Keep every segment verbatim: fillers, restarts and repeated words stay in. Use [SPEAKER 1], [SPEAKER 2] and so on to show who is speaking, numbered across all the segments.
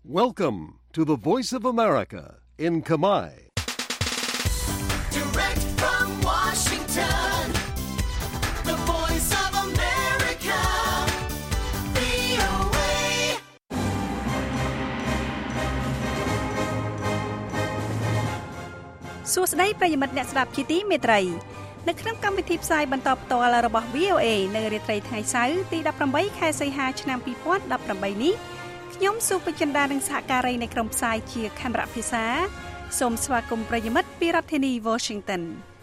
[SPEAKER 1] Welcome to the Voice of America in Khmer.
[SPEAKER 2] Direct from Washington, the Voice of America, វី អូ เอ
[SPEAKER 3] សួស្តីប្រិយមិត្តអ្នកស្ដាប់ជាទីមេត្រីនៅក្នុងកម្មវិធីផ្សាយបន្តផ្ទាល់របស់ វី អូ เอ នៅរាត្រីថ្ងៃសៅរ៍ទីដប់ប្រាំបីខែសីហាឆ្នាំពីរពាន់ដប់ប្រាំបីនេះខ្ញុំសុភចិន្តានិងសហការីនៃក្រុមផ្សាយជាខេមរៈភិសាសូមស្វាគមន៍ប្រិយមិត្តពីរដ្ឋធានី Washington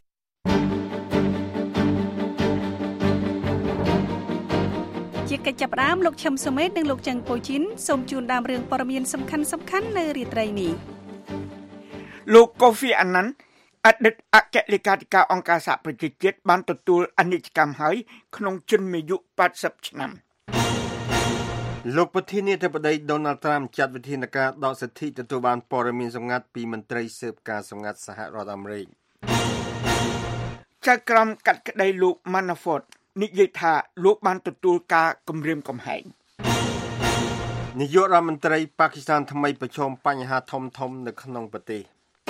[SPEAKER 3] ជាកិច្ចចាប់ផ្ដើមលោកឈឹមសុមេតនិងលោកច័ន្ទពូជីនសូមជូនដើមរឿងព័ត៌មានសំខាន់សំខាន់នៅរាត្រីនេះ
[SPEAKER 4] លោកកូហ្វីអាណាន់អតីតអគ្គលេខាធិការអង្គការសហប្រជាជាតិបានទទួលអនិច្ចកម្មហើយក្នុងជន្មាយុប៉ាត់សិបឆ្នាំ
[SPEAKER 5] លោកប្រធានាធិបតី Donald Trump ចាត់វិធានការដកសិទ្ធិទទួលបានព័ត៌មានសម្ងាត់ពីមន្ត្រីស៊ើបការសម្ងាត់សហរដ្ឋអាមេរិក
[SPEAKER 4] ចៅក្រមកាត់ក្តីលោក Manafort និយាយថាលោកបានទទួលការគំរាមកំហែង
[SPEAKER 5] នាយករដ្ឋមន្ត្រីប៉ាគីស្ថានថ្មីប្រឈមបញ្ហាធំធំនៅក្នុងប្រទេស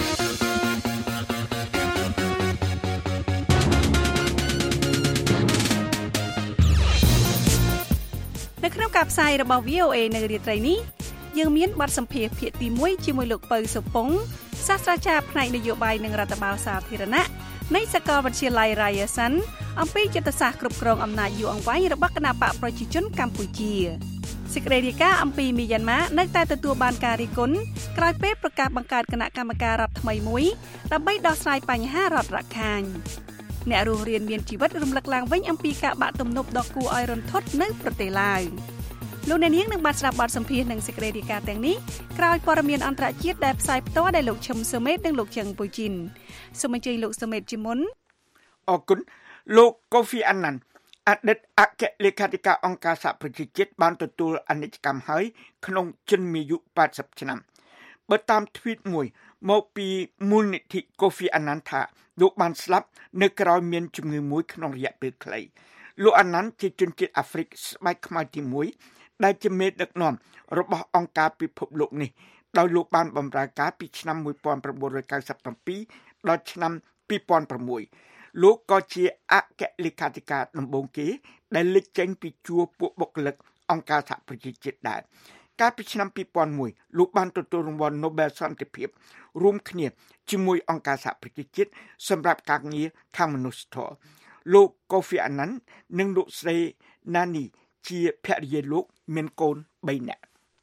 [SPEAKER 3] នៅក្នុងការផ្សាយរបស់ វី អូ เอ នៅរាត្រីនេះយើងមានបទសម្ភាសន៍ភាគទីមួយជាមួយលោកពៅសុពងសាស្ត្រាចារ្យផ្នែកនយោបាយនិងរដ្ឋបាលសាធារណៈនៃសាកលវិទ្យាល័យ Ryerson អំពីយុទ្ធសាស្ត្រគ្រប់គ្រងអំណាចយូរអង្វែងរបស់គណបក្សប្រជាជនកម្ពុជាសេចក្តីរាយការណ៍អំពីមីយ៉ាន់ម៉ានៅតែទទួលបានការរិះគន់ក្រោយពេលប្រកាសបង្កើតគណៈកម្មការរដ្ឋថ្មីមួយដើម្បីដោះស្រាយបញ្ហារដ្ឋរក្ខាញអ្នករស់រានមានជីវិតរំលឹកឡើងវិញអំពីការបាក់ទំនប់ដ៏គួរឲ្យរន្ធត់នៅប្រទេសឡាវលោកអ្នកនាងនឹងបានស្ដាប់បទសម្ភាសន៍និងសេចក្តីរាយការណ៍ទាំងនេះក្រោយព័ត៌មានអន្តរជាតិដែលផ្សាយផ្ទាល់ដោយលោកឈឹមសុមេតនិងលោកច័ន្ទពូជីនសូមអញ្ជើញលោកសុមេតជាមុន
[SPEAKER 4] អរគុណលោកកូហ្វីអាណាន់អតីតអគ្គលេខាធិការអង្គការសហប្រជាជាតិបានទទួលអនិច្ចកម្មហើយក្នុងជន្មាយុប៉ាត់សិបឆ្នាំបើតាមទ្វីតមួយមកពីមូលនិធិកូហ្វីអាណាន់ថាលោកបានស្លាប់នៅក្រោយមានជំងឺមួយក្នុងរយៈពេលខ្លីលោកអាណាន់ជាជនជាតិអាហ្វ្រិកស្បែកខ្មៅទីមួយដែលជាមេដឹកនាំរបស់អង្គការពិភពលោកនេះដោយលោកបានបម្រើការពីឆ្នាំmột nghìn chín trăm chín mươi bảyដល់ឆ្នាំពីរពាន់ប្រាំមួយលោកក៏ជាអគ្គលេខាធិការដំបូងគេដែលលេចចេញពីជួរពួកបុគ្គលិកអង្គការសហប្រជាជាតិដែរកាលពីឆ្នាំពីរពាន់មួយលោកបានទទួលរង្វាន់ Nobel សន្តិភាពរួមគ្នាជាមួយអង្គការសហប្រជាជាតិសម្រាប់ការងារខាងមនុស្សធម៌លោកកូហ្វីអាណាន់និងលោកស្រីណានីជាភរិយាលោកមានកូនបីនាក់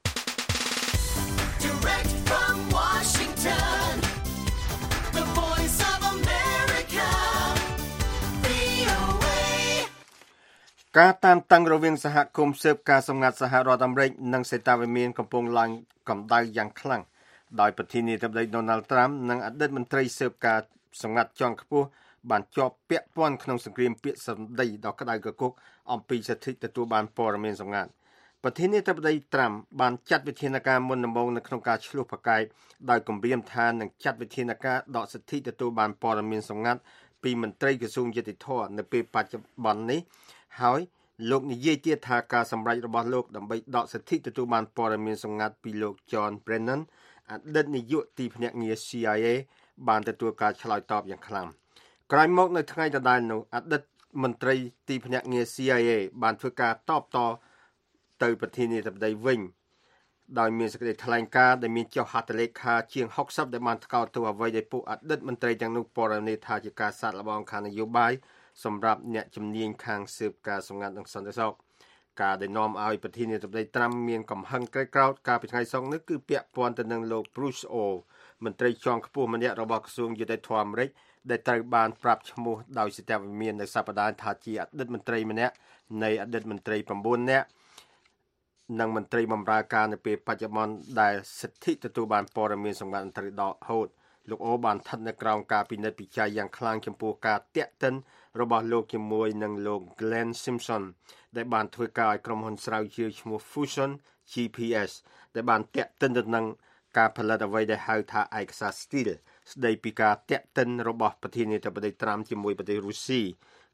[SPEAKER 2] Direct from Washington, the Voice of America, វី អូ เอ
[SPEAKER 5] ការតានតឹងរវាងសហគមន៍ស៊ើបការសម្ងាត់សហរដ្ឋអាមេរិកនិងសេតាវិមានកំពុងឡើងកម្ដៅយ៉ាងខ្លាំងដោយប្រធានាធិបតី Donald Trump និងអតីតមន្ត្រីស៊ើបការសម្ងាត់ជាន់ខ្ពស់បានជាប់ពាក់ព័ន្ធក្នុងសង្គ្រាមពាក្យសម្ដីដ៏ក្តៅគគុកអំពីសិទ្ធិទទួលបានព័ត៌មានសម្ងាត់ប្រធានាធិបតី Trump បានចាត់វិធានការមុនដំបូងនៅក្នុងការឆ្លោះប្រកែកដោយគម្រាមថានឹងចាត់វិធានការដកសិទ្ធិទទួលបានព័ត៌មានសម្ងាត់ពីមន្ត្រីក្រសួងយុតិធម៌នៅពេលបច្ចុប្បន្ននេះហើយលោកនិយាយទៀតថាការសម្រេចរបស់លោកដើម្បីដកសិទ្ធិទទួលបានព័ត៌មានសម្ងាត់ពីលោក John Brennan អតីតនាយកទីភ្នាក់ងារ C I A បានទទួលការឆ្លើយតបយ៉ាងខ្លាំងក្រោយមកនៅថ្ងៃដដែលនោះអតីតមន្ត្រីទីភ្នាក់ងារ C I A បានធ្វើការតបតទៅប្រធានាធិបតីវិញដោយមានសេចក្តីថ្លែងការណ៍ដែលមានចុះហត្ថលេខាជាងហុកសិបដែលបានថ្កោលទោសអ្វីដែលពួកអតីតមន្ត្រីទាំងនោះពណ៌នាថាជាការសាកល្បងខាងនយោបាយសម្រាប់អ្នកជំនាញខាងស៊ើបការសម្ងាត់និងសន្តិសុខការដែលនាំឲ្យប្រធានាធិបតី Trump មានកំហឹងក្រេតក្រោធកាលពីថ្ងៃសុក្រនេះគឺពាក់ព័ន្ធទៅនឹងលោក Bruce Ohl មន្ត្រីជាន់ខ្ពស់ម្នាក់របស់ក្រសួងយុតិធម៌អាមេរិកដែលត្រូវបានប្រាប់ឈ្មោះដោយសេតាវិមាននៅសប្តាហ៍ថាជាអតីតមន្ត្រីម្នាក់នៃអតីតមន្ត្រី៩នាក់និងមន្ត្រីបម្រើការនៅពេលបច្ចុប្បន្នដែលសិទ្ធិទទួលបានព័ត៌មានសម្ងាត់ត្រូវដកហូតលោកអូបានស្ថិតនៅក្រោមការពិនិត្យពិច័យយ៉ាងខ្លាំងចំពោះការតាក់ទិនរបស់លោកជាមួយនឹងលោក Glenn Simpson ដែលបានធ្វើការឲ្យក្រុមហ៊ុនស្រាវជ្រាវឈ្មោះ Fusion ជី พี เอส ដែលបានតាក់ទិនទៅនឹងការផលិតអ្វីដែលហៅថាឯកសារ Steele ស្ដីពីការតាក់ទិនរបស់ប្រធានាធិបតី Trump ជាមួយប្រទេសរុស្ស៊ី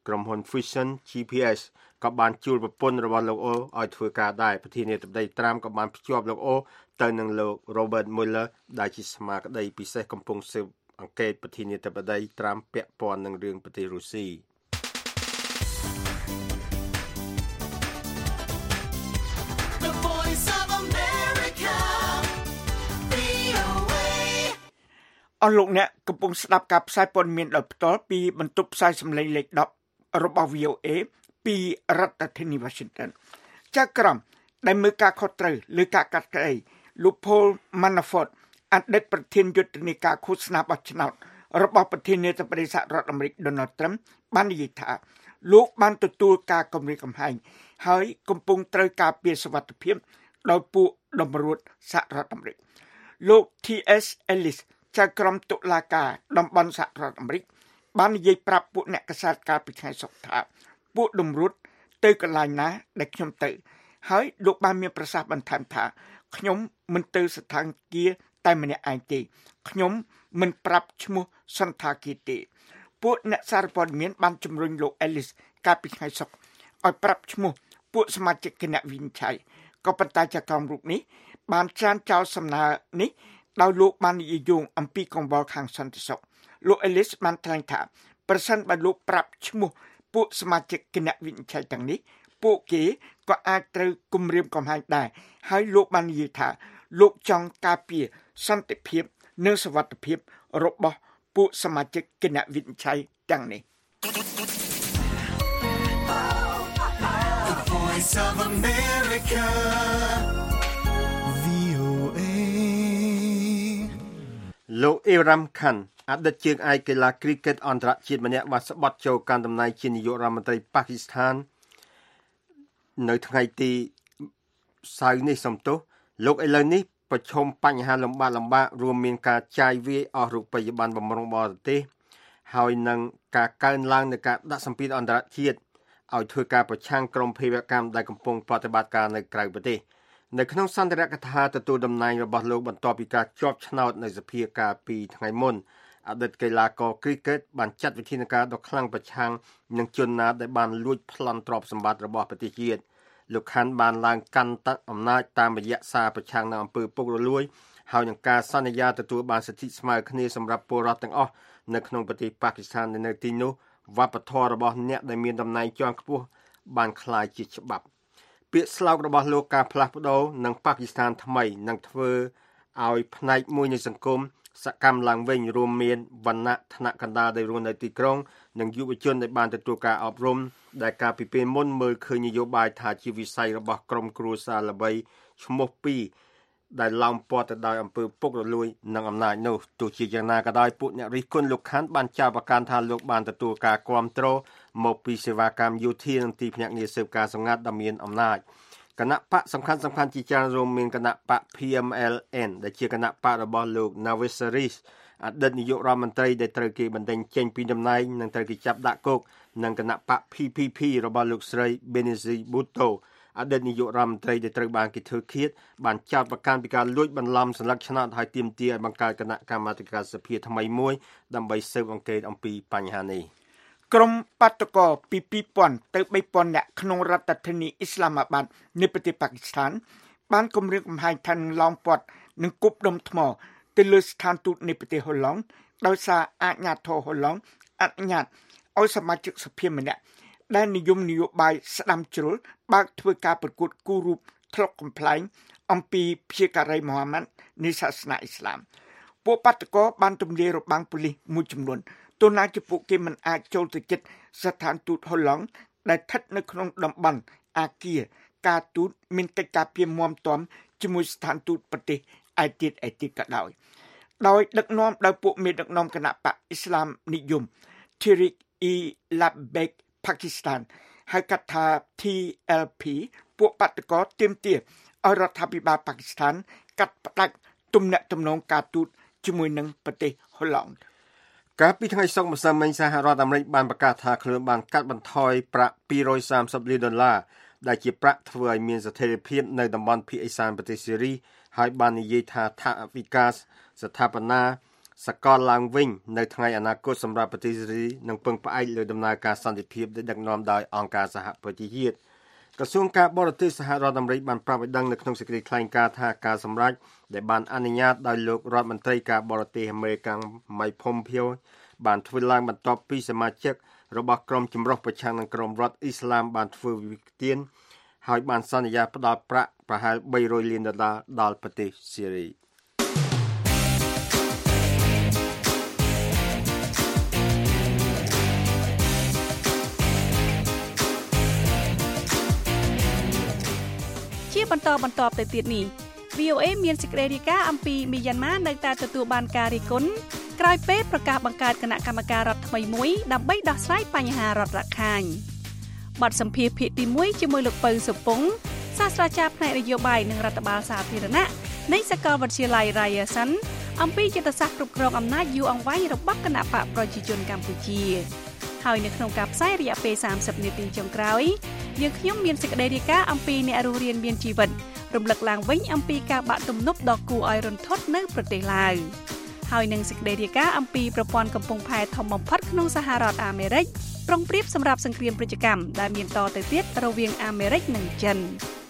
[SPEAKER 5] ក្រុមហ៊ុន Fusion ជី พี เอส ក៏បានជួលប្រពន្ធរបស់លោកអូឲ្យធ្វើការដែរប្រធានាធិបតីត្រាំក៏បានភ្ជាប់លោកអូទៅនឹងលោក Robert Mueller ដែលជាស្មារតីពិសេសកំពុងស៊ើបអង្កេតប្រធានាធិបតីត្រាំពាក់ព័ន្ធនឹងរឿងប្រទេសរុស្ស៊ី
[SPEAKER 4] អស់លោកអ្នកកំពុងស្ដាប់ការផ្សាយព័ត៌មានដោយផ្ទាល់ពីបន្ទប់ផ្សាយសម្លេងលេខដប់របស់ វី អូ เอ ពីរដ្ឋធានី Washington ចាក់ក្រមដែលមើលការខុសត្រូវលើការកាត់ក្តីលោក Paul Manafort អតីតប្រធានយុទ្ធនាការឃោសនាបោះឆ្នោតរបស់ប្រធានាធិបតីសហរដ្ឋអាមេរិក Donald Trump បាននិយាយថាលោកបានទទួលការគំរាមកំហែងហើយកំពុងត្រូវការពារសុវត្ថិភាពដោយពួកតម្រួតសហរដ្ឋអាមេរិកលោក ที เอส Ellisចៅក្រមតុលាការតំបន់សហរដ្ឋអាមេរិកបាននិយាយប្រាប់ពួកអ្នកកាសែតកាលពីថ្ងៃសុក្រថាពួកតម្រួតទៅកន្លែងណាដែលខ្ញុំទៅហើយលោកបានមានប្រសាសន៍បន្ថែមថាខ្ញុំមិនទៅស្ថានភាពតែម្នាក់ឯងទេខ្ញុំមិនប្រាប់ឈ្មោះសន្តាគារទេពួកអ្នកសារព័ត៌មានបានជំរុញលោក Ellis កាលពីថ្ងៃសុក្រឲ្យប្រាប់ឈ្មោះពួកសមាជិកគណៈវិនិច្ឆ័យក៏ប៉ុន្តែចៅក្រមរូបនេះបានច្រានចោលសំណើនេះដោយលោកបាននិយាយយោងអំពីកង្វល់ខាងសន្តិសុខលោក Ellis បានថ្លែងថាប្រសិនបើលោកប្រាប់ឈ្មោះពួកសមាជិកគណៈវិនិច្ឆ័យទាំងនេះពួកគេក៏អាចត្រូវគំរាមកំហែងដែរហើយលោកបាននិយាយថាលោកចង់ការពារសន្តិភាពនិងសុវត្ថិភាពរបស់ពួកសមាជិកគណៈវិនិច្ឆ័យទាំងនេះ
[SPEAKER 2] The Voice of America
[SPEAKER 5] លោកអេរ៉ាំខាន់អតីតជើងឯកកីឡាគ្រីកេតអន្តរជាតិម្នាក់បានស្បត់ចូលកាន់តំណែងជានាយករដ្ឋមន្ត្រីប៉ាគីស្ថាននៅថ្ងៃទីសៅរ៍នេះសំទោសលោកឥឡូវនេះប្រឈមបញ្ហាលំបាកលំបាករួមមានការចាយវាយអស់រូបិយប័ណ្ណបម្រុងបរទេសហើយនឹងការកើនឡើងនៃការដាក់សម្ពាធអន្តរជាតិឲ្យធ្វើការប្រឆាំងក្រុមភេរវកម្មដែលកំពុងប្រតិបត្តិការនៅក្រៅប្រទេសនៅក្នុងសន្ទរកថាទទួលតំណែងរបស់លោកបន្ទាប់ពីការជាប់ឆ្នោតនៅសភាកាលពីថ្ងៃមុនអតីតកីឡាករគ្រីកេតបានចាត់វិធានការដ៏ខ្លាំងប្រឆាំងនឹងជនណាដែលបានលួចប្លន់ទ្រព្យសម្បត្តិរបស់ប្រទេសជាតិលោកខាន់បានឡើងកាន់អំណាចតាមរយៈសារប្រឆាំងនឹងអំពើពុករលួយហើយនឹងការសន្យាទទួលបានសិទ្ធិស្មើគ្នាសម្រាប់ពលរដ្ឋទាំងអស់នៅក្នុងប្រទេសប៉ាគីស្ថាននៅទីនោះវប្បធម៌របស់អ្នកដែលមានតំណែងជាន់ខ្ពស់បានក្លាយជាច្បាប់ពាក្យស្លោករបស់លោកការផ្លាស់ប្ដូរនឹងប៉ាគីស្ថានថ្មីនឹងធ្វើឲ្យផ្នែកមួយនៃសង្គមសកម្មឡើងវិញរួមមានវណ្ណៈថ្នាក់កណ្ដាលដែលរស់នៅទីក្រុងនិងយុវជនដែលបានទទួលការអប់រំដែលកាលពីពេលមុនមើលឃើញនយោបាយថាជាវិស័យរបស់ក្រុមគ្រួសារល្បីឈ្មោះពីរដែលឡោមព័ទ្ធទៅដោយអំពើពុករលួយនិងអំណាចនោះទោះជាយ៉ាងណាក៏ដោយពួកអ្នករិះគន់លោកខាន់បានចោទប្រកាន់ថាលោកបានទទួលការគាំទ្រមកពីសេវាកម្មយោធានិងទីភ្នាក់ងារស៊ើបការសម្ងាត់ដ៏មានអំណាចគណៈបកសំខាន់សំខាន់ជាច្រើនរួមមានគណៈបក พี เอ็ม แอล เอ็น ដែលជាគណៈបករបស់លោក Nawaz Sharif អតីតនាយករដ្ឋមន្ត្រីដែលត្រូវគេបណ្តេញចេញពីតំណែងនិងត្រូវគេចាប់ដាក់គុកនិងគណៈបក พี พี พี របស់លោកស្រី Benazir Bhutto អតីតនាយករដ្ឋមន្ត្រីដែលត្រូវបានគេធ្វើឃាតបានចោទប្រកាន់ពីការលួចបន្លំសន្លឹកឆ្នោតហើយទាមទារឲ្យបង្កើតគណៈកម្មាធិការសភាថ្មីមួយដើម្បីស៊ើបអង្កេតអំពីបញ្ហានេះ
[SPEAKER 4] ក្រុមបាតុករពីពីរពាន់ទៅបីពាន់នាក់ក្នុងរដ្ឋធានីអ៊ីស្លាមាបាតនៃប្រទេសប៉ាគីស្ថានបានគម្រាមកំហែងថានឹងឡោមព័ទ្ធនិងគប់ដុំថ្មទៅលើស្ថានទូតនៃប្រទេសហូឡង់ដោយសារអាជ្ញាធរហូឡង់អនុញ្ញាតឲ្យសមាជិកសភាម្នាក់ដែលនិយមនយោបាយស្ដាំជ្រុលបើកធ្វើការប្រកួតគូររូបធ្លុកកំ pl ែងអំពីព្យាការីមូហាម៉ាត់នៃសាសនាអ៊ីស្លាមពួកបាតុករបានទម្លាយរបាំងប៉ូលីសមួយចំនួនទោះណាជាពួកគេមិនអាចចូលទៅជិតស្ថានទូតហូឡង់ដែលស្ថិតនៅក្នុងតំបន់អាគារការទូតមានកិច្ចការពារមាំទាំជាមួយស្ថានទូតប្រទេសឯទៀតឯទៀតក៏ដោយដោយដឹកនាំដោយពួកមេដឹកនាំគណៈបកអ៊ីស្លាមនិយម Tehreek-e-Labbaik Pakistan ហៅកាត់ថា ที แอล พี ពួកបាតុករទាមទារឲ្យរដ្ឋាភិបាលប៉ាគីស្ថានកាត់ផ្តាច់ទំនាក់ទំនងការទូតជាមួយនឹងប្រទេសហូឡង់
[SPEAKER 5] កាលពីថ្ងៃសុក្រម្សិលមិញសហរដ្ឋអាមេរិកបានប្រកាសថាខ្លួនបានកាត់បន្ថយប្រាក់ពីររយសាមសិបលានដុល្លារដែលជាប្រាក់ធ្វើឲ្យមានស្ថិរភាពនៅតំបន់ភាគឦសានប្រទេសសេរីហើយបាននិយាយថាថវិកាស្ថាបនាសកលឡើងវិញនៅថ្ងៃអនាគតសម្រាប់ប្រទេសសេរីនឹងពឹងផ្អែកលើដំណើរការសន្តិភាពដែលដឹកនាំដោយអង្គការសហប្រជាជាតិក្រសួងការបរទេសសហរដ្ឋអាមេរិកបានប្រាប់ឲ្យដឹងនៅក្នុងសេចក្តីថ្លែងការណ៍ថាការសម្រេចដែលបានអនុញ្ញាតដោយលោករដ្ឋមន្ត្រីការបរទេសអាមេរិក Mike Pompeo បានធ្វើឡើងបន្ទាប់ពីសមាជិករបស់ក្រុមចម្រុះប្រឆាំងនឹងក្រុមរដ្ឋអ៊ីស្លាមបានធ្វើវិវាទហើយបានសន្យាផ្តល់ប្រាក់ប្រហែលបីរយលានដុល្លារដល់ប្រទេសសេរី
[SPEAKER 3] ជាបន្តបន្ទាប់ទៅទៀតនេះ វី អូ เอ មានសេចក្តីរាយការណ៍អំពីមីយ៉ាន់ម៉ានៅតែទទួលបានការរិះគន់ក្រោយពេលប្រកាសបង្កើតគណៈកម្មការរដ្ឋថ្មីមួយដើម្បីដោះស្រាយបញ្ហារដ្ឋរ៉ាខាញ់បទសម្ភាសន៍ភាគទីមួយជាមួយលោកពៅសុពងសាស្ត្រាចារ្យផ្នែកនយោបាយនិងរដ្ឋបាលសាធារណៈនៃសាកលវិទ្យាល័យ Ryerson អំពីយុទ្ធសាស្ត្រគ្រប់គ្រងអំណាចយូរអង្វែងរបស់គណបកប្រជាជនកម្ពុជាហើយនៅក្នុងការផ្សាយរយៈពេលសាមសិបនាទីចុងក្រោយយើងខ្ញុំមានសេចក្តីរាយការណ៍អំពីអ្នករស់រានមានជីវិតរំលឹកឡើងវិញអំពីការបាក់ទំនប់ដ៏គួរឲ្យរន្ធត់នៅប្រទេសឡាវហើយនឹងសេចក្តីរាយការណ៍អំពីប្រព័ន្ធកំពង់ផែធំបំផុតក្នុងសហរដ្ឋអាមេរិកប្រុងប្រៀបសម្រាប់សង្គ្រាមប្រតិកម្មដែលមានតទៅទៀតរវាងអាមេរិកនិងចិន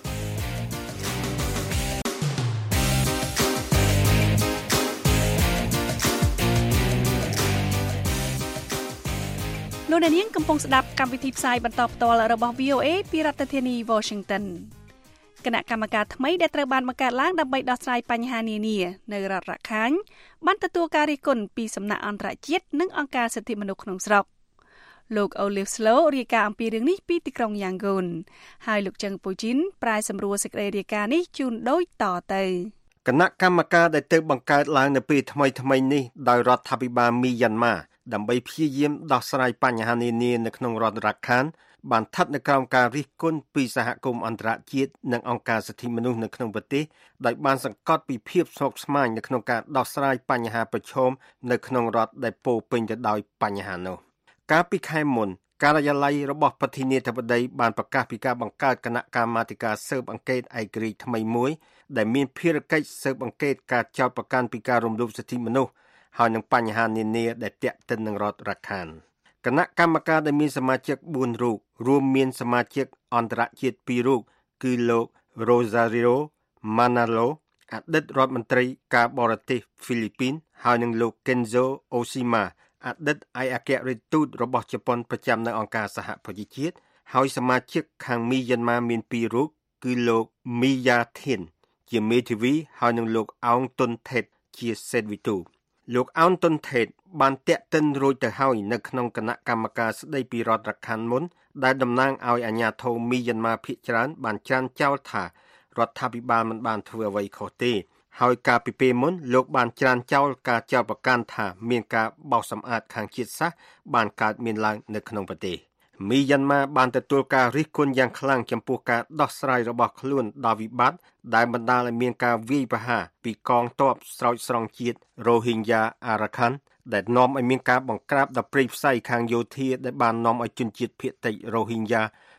[SPEAKER 3] លោកអ្នកនាងកំពុងស្ដាប់កម្មវិធីផ្សាយបន្តផ្ទាល់របស់ វី អូ เอ ពីរដ្ឋធានី Washington គណៈកម្មការថ្មីដែលត្រូវបានបង្កើតឡើងដើម្បីដោះស្រាយបញ្ហានានានៅរដ្ឋរ៉ាខាញ់បានទទួលការរិះគន់ពីសំណាក់អន្តរជាតិនិងអង្គការសិទ្ធិមនុស្សក្នុងស្រុកលោក Olive Slow រាយការណ៍អំពីរឿងនេះពីទីក្រុង Yangon ហើយលោកចឹងពូជីនប្រាយសម្រួលសេចក្តីរាយការណ៍នេះជូនដូចតទៅ
[SPEAKER 5] គណៈកម្មការដែលទើបបង្កើតឡើងនៅពេលថ្មីថ្មីនេះដោយរដ្ឋាភិបាលមីយ៉ាន់ម៉ាដើម្បីព្យាយាមដោះស្រាយបញ្ហានានានៅក្នុងរដ្ឋរ៉ាខានបានស្ថិតនៅក្រោមការរិះគន់ពីសហគមន៍អន្តរជាតិនិងអង្គការសិទ្ធិមនុស្សនៅក្នុងប្រទេសដោយបានសង្កត់ពីភាពស្មុគស្មាញនៅក្នុងការដោះស្រាយបញ្ហាប្រឈមនៅក្នុងរដ្ឋដែលពោរពេញទៅដោយបញ្ហានោះកាលពីខែមុនការិយាល័យរបស់ប្រធានាធិបតីបានប្រកាសពីការបង្កើតគណៈកម្មាធិការស៊ើបអង្កេតឯករាជ្យថ្មីមួយដែលមានភារកិច្ចស៊ើបអង្កេតការចោទប្រកាន់ពីការរំលោភសិទ្ធិមនុស្សហើយនឹងបញ្ហានានាដែលទាក់ទិននឹងរដ្ឋរ៉ាខានគណៈកម្មការដែលមានសមាជិកបួនរូបរួមមានសមាជិកអន្តរជាតិពីររូបគឺលោក Rosario Manalo អតីតរដ្ឋមន្ត្រីការបរទេសហ្វីលីពីនហើយនឹងលោក Kenzo Oshima អតីតឯកអគ្គរដ្ឋទូតរបស់ជប៉ុនប្រចាំនៅអង្គការសហប្រជាជាតិហើយសមាជិកខាងមីយ៉ាន់ម៉ាមានពីររូបគឺលោក Miya Thin ជាមេធាវីហើយនឹងលោកអោងតុនថេតជាសេតវីទូលោកអោនតុនថេតបានតាក់ទិនរួចទៅហើយនៅក្នុងគណៈកម្មការស្ដីពីរដ្ឋរ៉ាខានមុនដែលតំណាងឲ្យអាជ្ញាធរមីយ៉ាន់ម៉ាភាគច្រើនបានច្រានចោលថារដ្ឋាភិបាលមិនបានធ្វើអ្វីខុសទេហើយកាលពីពេលមុនលោកបានច្រានចោលការចោទប្រកាន់ថាមានការបោសសម្អាតខាងជាតិសាសន៍បានកើតមានឡើងនៅក្នុងប្រទេសមីយ៉ាន់ម៉ាបានទទួលការរិះគន់យ៉ាងខ្លាំងចំពោះការដោះស្រាយរបស់ខ្លួនដល់វិបត្តិដែលបណ្ដាលឲ្យមានការវាយប្រហារពីកងទ័ពស្រោចស្រង់ជាតិ Rohingya Arakan ដែលនាំឲ្យមានការបង្ក្រាបដល់ព្រៃផ្សៃខាងយោធាដែលបាននាំឲ្យជនជាតិភាគតិច Rohingya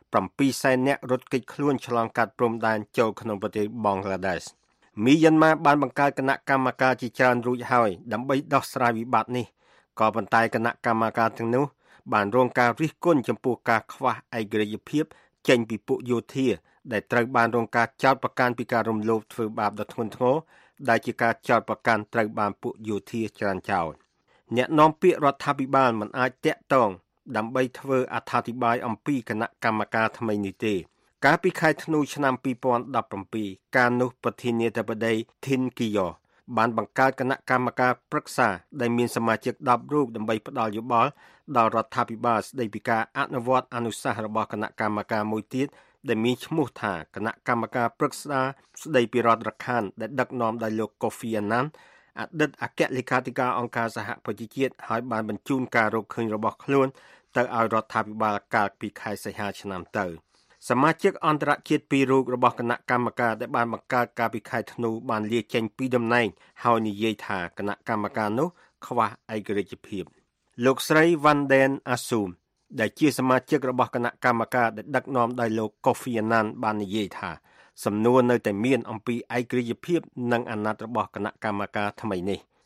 [SPEAKER 5] 7សែននាក់រត់គេចខ្លួនឆ្លងកាត់ព្រំដែនចូលក្នុងប្រទេសបង់ក្លាដេសមីយ៉ាន់ម៉ាបានបង្កើតគណៈកម្មការជាច្រើនរួចហើយដើម្បីដោះស្រាយវិបត្តិនេះក៏ប៉ុន្តែគណៈកម្មការទាំងនោះបានរងការរិះគន់ចំពោះការខ្វះឯករាជ្យភាពចេញពីពួកយោធាដែលត្រូវបានរងការចោទប្រកាន់ពីការរំលោភធ្វើបាបដ៏ធ្ងន់ធ្ងរដែលជាការចោទប្រកាន់ត្រូវបានពួកយោធាច្រានចោលអ្នកនាំពាក្យរដ្ឋាភិបាលមិនអាចតាក់ទងដើម្បីធ្វើអត្ថាធិប្បាយអំពីគណៈកម្មការថ្មីនេះទេកាលពីខែធ្នូឆ្នាំពីរពាន់ដប់ប្រាំកាលនោះប្រធានាធិបតី Thin Kiyo បានបង្កើតគណៈកម្មការប្រឹក្សាដែលមានសមាជិកដប់រូបដើម្បីផ្ដល់យោបល់ដល់រដ្ឋាភិបាលស្ដីពីការអនុវត្តអនុសាសន៍របស់គណៈកម្មការមួយទៀតដែលមានឈ្មោះថាគណៈកម្មការប្រឹក្សាស្ដីពីរដ្ឋរ៉ាខានដែលដឹកនាំដោយលោក Kofi Annan អតីតអគ្គលេខាធិការអង្គការសហប្រជាជាតិហើយបានបញ្ជូនការរកឃើញរបស់ខ្លួនទៅឲ្យរដ្ឋាភិបាលកាលពីខែសីហាឆ្នាំទៅសមាជិកអន្តរជាតិពីររូបរបស់គណៈកម្មការដែលបានបង្កើតកាលពីខែធ្នូបានលាចេញពីតំណែងហើយនិយាយថាគណៈកម្មការនោះខ្វះឯករាជ្យភាពលោកស្រី Van Den Asum ដែលជាសមាជិករបស់គណៈកម្មការដែលដឹកនាំដោយលោក Kofi Annan បាននិយាយថាសំណួរនៅតែមានអំពីឯករាជ្យភាពនិងអាណត្តិរបស់គណៈកម្មការថ្មីនេះ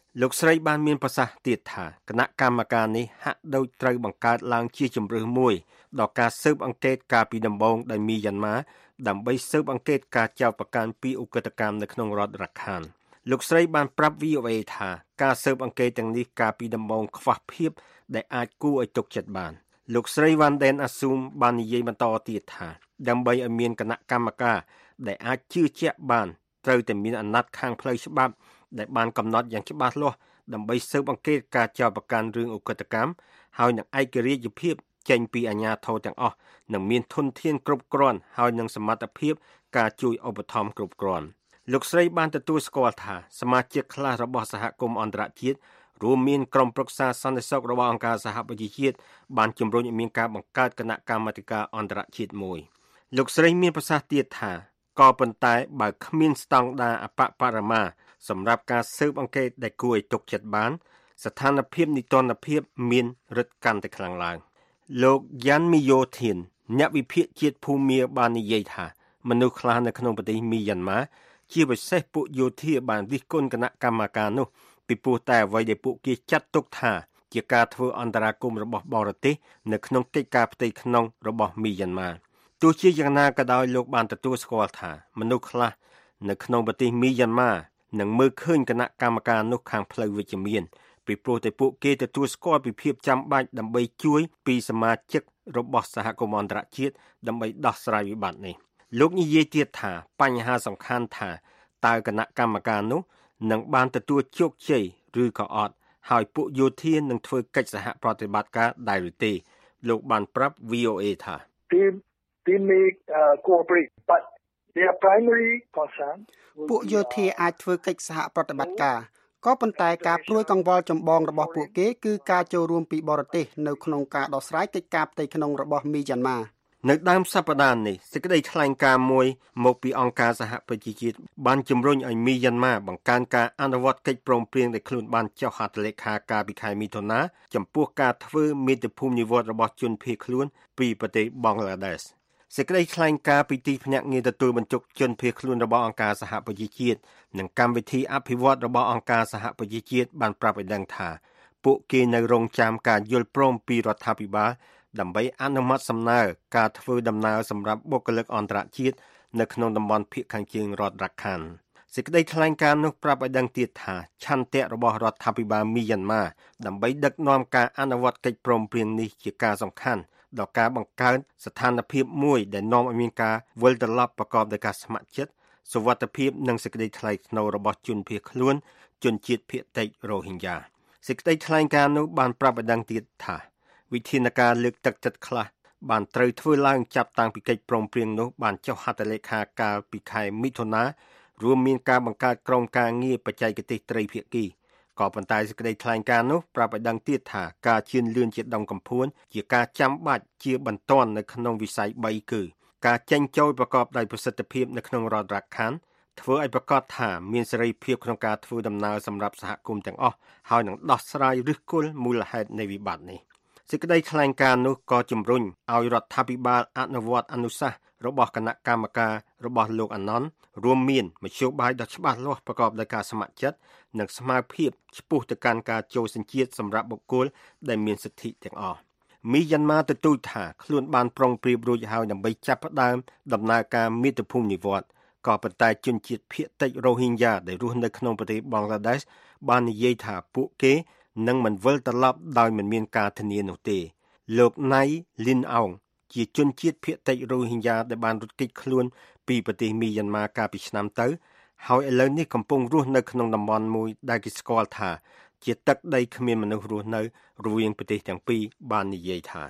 [SPEAKER 5] លោកស្រីបានមានប្រសាសន៍ទៀតថាគណៈកម្មការនេះហាក់ដូចត្រូវបង្កើតឡើងជាជំរើសមួយដល់ការស៊ើបអង្កេតការពីដំបូងដោយមីយ៉ាន់ម៉ាដើម្បីស៊ើបអង្កេតការចោទប្រកាន់ពីឧក្រិដ្ឋកម្មនៅក្នុងរដ្ឋរ៉ាខានលោកស្រីបានប្រាប់ វី អូ เอ ថាការស៊ើបអង្កេតទាំងនេះការពីដំបូងខ្វះភាពដែលអាចគួរឲ្យទុកចិត្តបានលោកស្រី Van Den Assuum បាននិយាយបន្តទៀតថាដើម្បីឲ្យមានគណៈកម្មការដែលអាចជឿជាក់បានត្រូវតែមានអាណត្តិខាងផ្លូវច្បាប់ដែលបានកំណត់យ៉ាងច្បាស់លាស់ដើម្បីស៊ើបអង្កេតការចោទប្រកាន់រឿងឧក្រិដ្ឋកម្មហើយនឹងឯករាជ្យភាពចេញពីអាជ្ញាធរទាំងអស់និងមានធនធានគ្រប់គ្រាន់ហើយនឹងសមត្ថភាពការជួយឧបត្ថម្ភគ្រប់គ្រាន់លោកស្រីបានទទួលស្គាល់ថាសមាជិកខ្លះរបស់សហគមន៍អន្តរជាតិរួមមានក្រុមប្រឹក្សាសន្តិសុខរបស់អង្គការសហប្រជាជាតិបានជំរុញឲ្យមានការបង្កើតគណៈកម្មាធិការអន្តរជាតិមួយលោកស្រីមានប្រសាសន៍ទៀតថាក៏ប៉ុន្តែបើគ្មានស្តង់ដារអបបរមាសម្រាប់ការស៊ើបអង្កេតដែលគួរឲ្យទុកចិត្តបានស្ថានភាពនីតិរដ្ឋភាពមានរឹតកាន់តែខ្លាំងឡើងលោក Jan Miotin អ្នកវិភាគជាតិភូមាបាននិយាយថាមនុស្សខ្លះនៅក្នុងប្រទេសមីយ៉ាន់ម៉ាជាពិសេសពួកយោធាបានរិះគន់គណៈកម្មការនោះពីព្រោះតែអ្វីដែលពួកគេចាត់ទុកថាជាការធ្វើអន្តរាគមន៍របស់បរទេសនៅក្នុងកិច្ចការផ្ទៃក្នុងរបស់មីយ៉ាន់ម៉ាទោះជាយ៉ាងណាក៏ដោយលោកបានទទួលស្គាល់ថាមនុស្សខ្លះនៅក្នុងប្រទេសមីយ៉ាន់ម៉ានឹងមើលឃើញគណៈកម្មការនោះខាងផ្លូវវិជ្ជមានពីព្រោះតែពួកគេទទួលស្គាល់ពីភាពចាំបាច់ដើម្បីជួយពីសមាជិករបស់សហគមន៍អន្តរជាតិដើម្បីដោះស្រាយវិបត្តិនេះលោកនិយាយទៀតថាបញ្ហាសំខាន់ថាតើគណៈកម្មការនោះនឹងបានទទួលជោគជ័យឬក៏អត់ហើយពួកយោធានឹងធ្វើកិច្ចសហប្រតិបត្តិការដែរឬទេលោកបានប្រាប់ វី អូ เอ ថា
[SPEAKER 6] they they may uh, cooperate but their primary concern
[SPEAKER 7] ពួកយោធាអាចធ្វើកិច្ចសហប្រតិបត្តិការក៏ប៉ុន្តែការព្រួយកង្វល់ចម្បងរបស់ពួកគេគឺការចូលរួមពីបរទេសនៅក្នុងការដោះស្រាយកិច្ចការផ្ទៃក្នុងរបស់មីយ៉ាន់ម៉ា
[SPEAKER 5] នៅដើមសប្តាហ៍នេះសេចក្តីថ្លែងការណ៍មួយមកពីអង្គការសហប្រជាជាតិបានជំរុញឲ្យមីយ៉ាន់ម៉ាបង្កើនការអនុវត្តកិច្ចព្រមព្រៀងដែលខ្លួនបានចុះហត្ថលេខាកាលពីខែមិថុនាចំពោះការធ្វើមាតុភូមិនិវត្តន៍របស់ជនភៀសខ្លួនពីប្រទេសបង់ក្លាដេសសេចក្តីថ្លែងការណ៍ពីទីភ្នាក់ងារទទួលបញ្ជូនជនភៀសខ្លួនរបស់អង្គការសហប្រជាជាតិនិងកម្មវិធីអភិវឌ្ឍន៍របស់អង្គការសហប្រជាជាតិបានប្រាប់ឲ្យដឹងថាពួកគេនៅរងចាំការយល់ព្រមពីរដ្ឋាភិបាលដើម្បីអនុម័តសំណើការធ្វើដំណើរសម្រាប់បុគ្គលិកអន្តរជាតិនៅក្នុងតំបន់ភាគខាងជើងរដ្ឋរ៉ាខានសេចក្តីថ្លែងការណ៍នោះប្រាប់ឲ្យដឹងទៀតថាឆន្ទៈរបស់រដ្ឋាភិបាលមីយ៉ាន់ម៉ាដើម្បីដឹកនាំការអនុវត្តកិច្ចព្រមព្រៀងនេះជាការសំខាន់ដល់ការបង្កើតស្ថានភាពមួយដែលនាំឲ្យមានការវិលត្រឡប់ប្រកបដោយការស្ម័គ្រចិត្តសុវត្ថិភាពនិងសេចក្តីថ្លៃថ្នូររបស់ជនភៀសខ្លួនជនជាតិភាគតិចរ៉ូហិញយ៉ាសេចក្តីថ្លែងការណ៍នោះបានប្រាប់ឲ្យដឹងទៀតថាវិធានការលើកទឹកចិត្តខ្លះបានត្រូវធ្វើឡើងចាប់តាំងពីកិច្ចព្រមព្រៀងនោះបានចុះហត្ថលេខាកាលពីខែមិថុនារួមមានការបង្កើតក្រុមការងារបច្ចេកទេសត្រីភាគីក៏ប៉ុន្តែសេចក្តីថ្លែងការណ៍នោះប្រាប់ឲ្យដឹងទៀតថាការជឿនលឿនជាដុំកំភួនជាការចាំបាច់ជាបន្ទាន់នៅក្នុងវិស័យបីគឺការចេញចូលប្រកបដោយប្រសិទ្ធភាពនៅក្នុងរដ្ឋរ៉ាខានធ្វើឲ្យប្រកាសថាមានសេរីភាពក្នុងការធ្វើដំណើរសម្រាប់សហគមន៍ទាំងអស់ហើយនឹងដោះស្រាយឫសគល់មូលហេតុនៃវិបត្តិនេះសេចក្តីថ្លែងការណ៍នោះក៏ជំរុញឲ្យរដ្ឋាភិបាលអនុវត្តអនុសាសន៍របស់គណៈកម្មការរបស់លោកអាណនរួមមានមធ្យោបាយដ៏ច្បាស់លាស់ប្រកបដោយការស្ម័គ្រចិត្តនិងស្មារតីឆ្ពោះទៅកាន់ការចូលសញ្ជាតិសម្រាប់បុគ្គលដែលមានសិទ្ធិទាំងអស់មីយ៉ាន់ម៉ាទទូចថាខ្លួនបានប្រុងប្រៀបរួចហើយដើម្បីចាប់ផ្ដើមដំណើរការមាតុភូមិនិវត្តន៍ក៏ប៉ុន្តែជនជាតិភាគតិចរ៉ូហិញយ៉ាដែលរស់នៅក្នុងប្រទេសបង់ក្លាដេសបាននិយាយថាពួកគេនឹងមិនវិលត្រឡប់ដោយមិនមានការធានានោះទេលោកណៃលីនអោងជាជនជាតិភាគតិចរ៉ូហិញយ៉ាដែលបានរត់គេចខ្លួនពីប្រទេសមីយ៉ាន់ម៉ាកាលពីឆ្នាំទៅហើយឥឡូវនេះកំពុងរស់នៅក្នុងតំបន់មួយដែលគេស្គាល់ថាជាទឹកដីគ្មានមនុស្សរស់នៅរវាងប្រទេសទាំងពីរបាននិយាយថា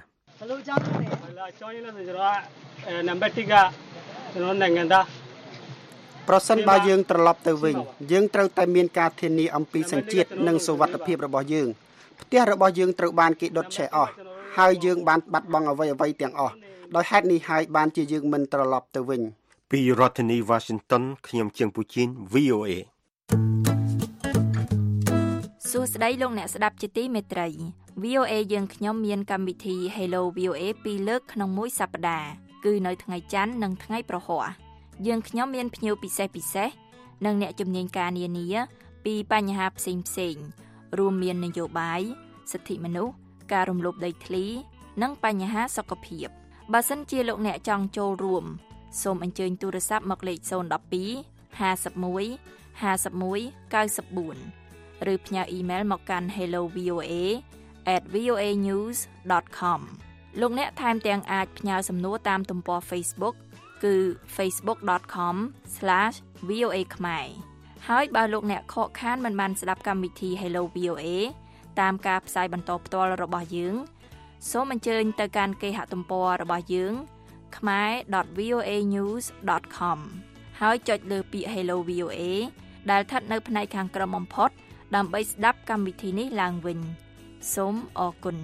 [SPEAKER 7] ប្រសិនបើយើងត្រឡប់ទៅវិញយើងត្រូវតែមានការធានាអំពីសញ្ជាតិនិងសុវត្ថិភាពរបស់យើងផ្ទះរបស់យើងត្រូវបានគេដុតឆេះអស់ហើយយើងបានបាត់បង់អ្វីអ្វីទាំងអស់ដោយហេតុនេះហើយបានជាយើងមិនត្រឡប់ទៅវិញ
[SPEAKER 5] ពីរដ្ឋធានី Washington ខ្ញុំជើងពូជីន វី អូ เอ
[SPEAKER 8] សួស្តីលោកអ្នកស្ដាប់ជាទីមេត្រី វី អូ เอ យើងខ្ញុំមានកម្មវិធី Hello វី អូ เอ ពីរលើកក្នុងមួយសប្តាហ៍គឺនៅថ្ងៃច័ន្ទនិងថ្ងៃប្រហ័សយើងខ្ញុំមានភ្ញៀវពិសេសពិសេសនិងអ្នកជំនាញការនានាពីបញ្ហាផ្សេងផ្សេងរួមមាននយោបាយសិទ្ធិមនុស្សការរំលោភដីធ្លីនិងបញ្ហាសុខភាពបើសិនជាលោកអ្នកចង់ចូលរួមសូមអញ្ជើញទូរស័ព្ទមកលេខศูนย์ một hai ห้าสิบเอ็ด ห้าสิบเอ็ด เก้าสิบสี่ឬផ្ញើអ៊ីមែលមកកាន់ hello v o a at v o a news dot com លោកអ្នកថែមទាំងអាចផ្ញើសំណួរតាមទំព័រ Facebook គឺ facebook dot com slash v o a ខ្មែរហើយបើលោកអ្នកខកខានមិនបានស្ដាប់កម្មវិធី Hello វី អូ เอ តាមការផ្សាយបន្តផ្ទាល់របស់យើងសូមអញ្ជើញទៅកាន់គេហទំព័ររបស់យើង khmae dot v o a news dot com ហើយចុចលើពាក្យ Hello វី អូ เอ ដែលស្ថិតនៅផ្នែកខាងក្រោមបំផុតដើម្បីស្ដាប់កម្មវិធីនេះឡើងវិញសូមអរគុណ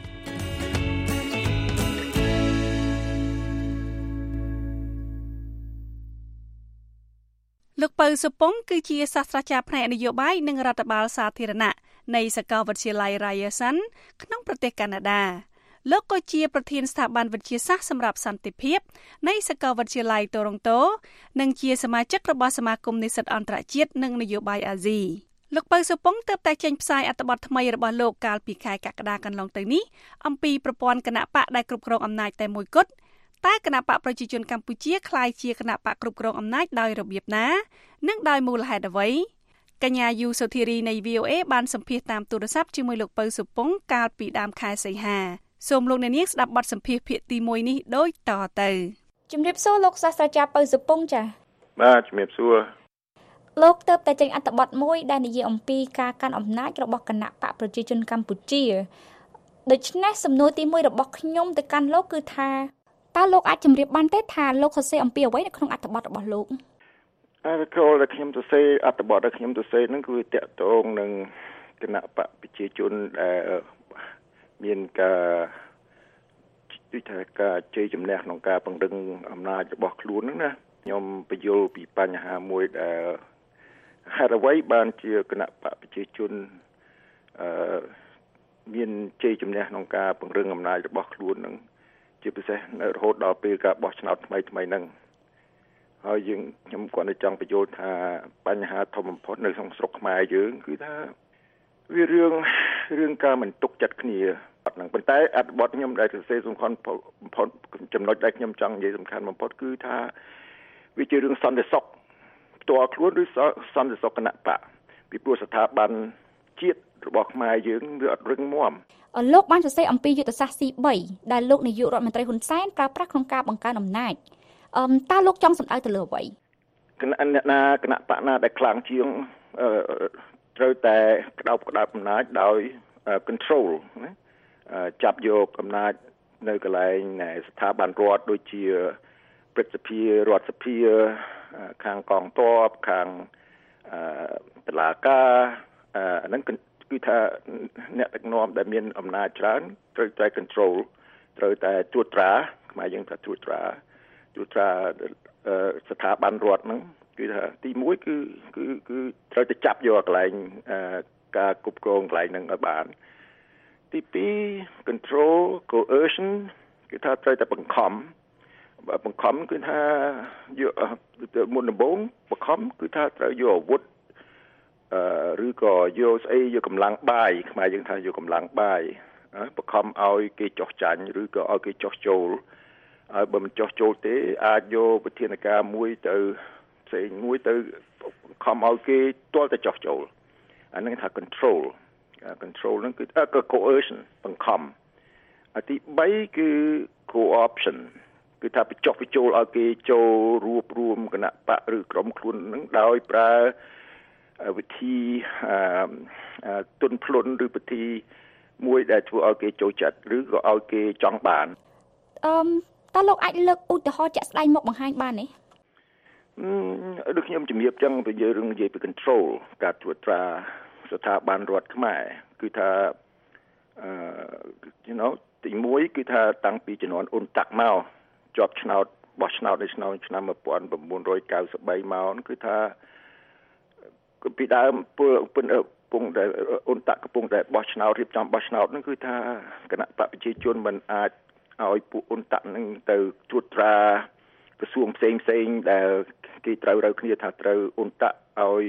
[SPEAKER 3] លោកពៅសុពងគឺជាសាស្ត្រាចារ្យផ្នែកនយោបាយនិងរដ្ឋបាលសាធារណៈនៃសាកលវិទ្យាល័យ Ryerson ក្នុងប្រទេសកាណាដាលោកក៏ជាប្រធានស្ថាប័នវិទ្យាសាស្ត្រសម្រាប់សន្តិភាពនៃសាកលវិទ្យាល័យ Toronto និងជាសមាជិករបស់សមាគមនិស្សិតអន្តរជាតិនិងនយោបាយអាស៊ីលោកពៅសុពងទើបតែចេញផ្សាយអត្ថបទថ្មីរបស់លោកកាលពីខែកក្កដាកន្លងទៅនេះអំពីប្រព័ន្ធគណបកដែលគ្រប់គ្រងអំណាចតែមួយគត់តែគណបកប្រជាជនកម្ពុជាក្លាយជាគណបកគ្រប់គ្រងអំណាចដោយរបៀបណានិងដោយមូលហេតុអ្វីកញ្ញាយូសុធីរីនៃ វី អូ เอ បានសម្ភាសន៍តាមទូរស័ព្ទជាមួយលោកពៅសុពងកាលពីដើមខែសីហាសូមលោកអ្នកនាងស្ដាប់បទសម្ភាសន៍ភាគទីមួយនេះដូចតទៅ
[SPEAKER 9] ជំរាបសួរលោកសាស្ត្រាចារ្យពៅសុពងចា៎
[SPEAKER 10] បាទជំរាបសួរ
[SPEAKER 9] លោកទើបតែចេញអត្ថបទមួយដែលនិយាយអំពីការកាន់អំណាចរបស់គណបកប្រជាជនកម្ពុជាដូច្នេះសំណួរទីមួយរបស់ខ្ញុំទៅកាន់លោកគឺថាតើលោកអាចជម្រាបបានទេថាលោកសរសេរអំពីអ្វីនៅក្នុងអត្ថបទរបស់លោក
[SPEAKER 10] អរគុណដែលខ្ញុំសរសេរអត្ថបទដែលខ្ញុំសរសេរហ្នឹងគឺតាក់ទងនឹងគណៈបកប្រជាជនដែលមានការដូចថាការជ័យជំនះក្នុងការពង្រឹងអំណាចរបស់ខ្លួនហ្នឹងណាខ្ញុំបញ្យល់ពីបញ្ហាមួយដែលហេតុអ្វីបានជាគណៈបកប្រជាជនអឺមានជ័យជំនះក្នុងការពង្រឹងអំណាចរបស់ខ្លួនហ្នឹងជាពិសេសនៅរហូតដល់ពេលការបោះឆ្នោតថ្មីថ្មីហ្នឹងហើយយើងខ្ញុំគាត់នៅចង់បញ្យល់ថាបញ្ហាធំបំផុតនៅក្នុងស្រុកខ្មែរយើងគឺថាវារឿងរឿងការមិនទុកចិត្តគ្នាអត់ហ្នឹងប៉ុន្តែអត្ថបទខ្ញុំដែលសរសេរសំខាន់បំផុតចំណុចដែលខ្ញុំចង់និយាយសំខាន់បំផុតគឺថាវាជារឿងសន្តិសុខផ្ទាល់ខ្លួនឬសន្តិសុខគណៈបកពីព្រោះស្ថាប័នជាតិរបស់ខ្មែរយើងវាអត់រឹងមាំ
[SPEAKER 9] លោកបានសរសេរអំពីយុទ្ធសាស្ត្រ C 3ដែលលោកនាយករដ្ឋមន្ត្រីហ៊ុនសែនប្រើប្រាស់ក្នុងការបង្កើនអំណាចអឺតើលោកចង់សម្ដៅទៅលើអ្វី
[SPEAKER 10] គណៈអ្នកណាគណៈបកណាដែលខ្លាំងជាងត្រូវតែក្តោបក្តាប់អំណាចដោយ control ណាចាប់យកអំណាចនៅកន្លែងស្ថាប័នរដ្ឋដូចជាព្រឹទ្ធសភារដ្ឋសភាខាងកងទ័ពខាងតុលាការអាហ្នឹងគឺថាអ្នកដឹកនាំដែលមានអំណាចច្រើនត្រូវតែ control ត្រូវតែត្រួតត្រាខ្មែរយើងថាត្រួតត្រាត្រួតត្រាស្ថាប័នរដ្ឋហ្នឹងគឺថាទីមួយគឺគឺគឺត្រូវតែចាប់យកកន្លែងការគ្រប់គ្រងកន្លែងហ្នឹងឲ្យបានទីពីរ control coercion គឺថាត្រូវតែបង្ខំបង្ខំគឺថាយកមុនដំបូងបង្ខំគឺថាត្រូវយកអាវុធអឺឬក៏យកស្អីយកកម្លាំងបាយខ្មែរយើងថាយកកម្លាំងបាយបង្ខំឲ្យគេចោះចាញ់ឬក៏ឲ្យគេចោះចូលហើយបើមិនចោះចូលទេអាចយកវិធានការមួយទៅផ្សេងមួយទៅបង្ខំឲ្យគេទាល់តែចោះចូលអាហ្នឹងថា control control ហ្នឹងគឺ coercion បង្ខំអាទីបីគឺ co-option គឺថាបញ្ចុះបញ្ចូលឲ្យគេចូលរួបរวมគណៈបកឬក្រុមខ្លួនហ្នឹងដោយប្រើវិធីទុនភ្លុនឬវិធីមួយដែលធ្វើឲ្យគេចូលចិត្តឬក៏ឲ្យគេចង់បាន
[SPEAKER 9] អឺតើលោកអាចលើកឧទាហរណ៍ជាក់ស្ដែងមកបង្ហាញបានទេ
[SPEAKER 10] អឺដូចខ្ញុំជំរាបចឹងទៅយើងនិយាយពី control ការត្រួតត្រាស្ថាប័នរដ្ឋខ្មែរគឺថាអឺ you know ទីមួយគឺថាតាំងពីជំនាន់អ៊ុនតាក់មកជាប់ឆ្នោតបោះឆ្នោតនៅឆ្នាំឆ្នាំmột nghìn chín trăm chín mươi baមកគឺថាពីដើមពលពងដែលអ៊ុនតាក់កំពុងតែបោះឆ្នោតរៀបចំបោះឆ្នោតហ្នឹងគឺថាគណៈបកប្រជាជនមិនអាចឲ្យពួកអ៊ុនតាក់ហ្នឹងទៅត្រួតត្រាក្រសួងផ្សេងផ្សេងដែលគេត្រូវរើគ្នាថាត្រូវអ៊ុនតាក់ឲ្យ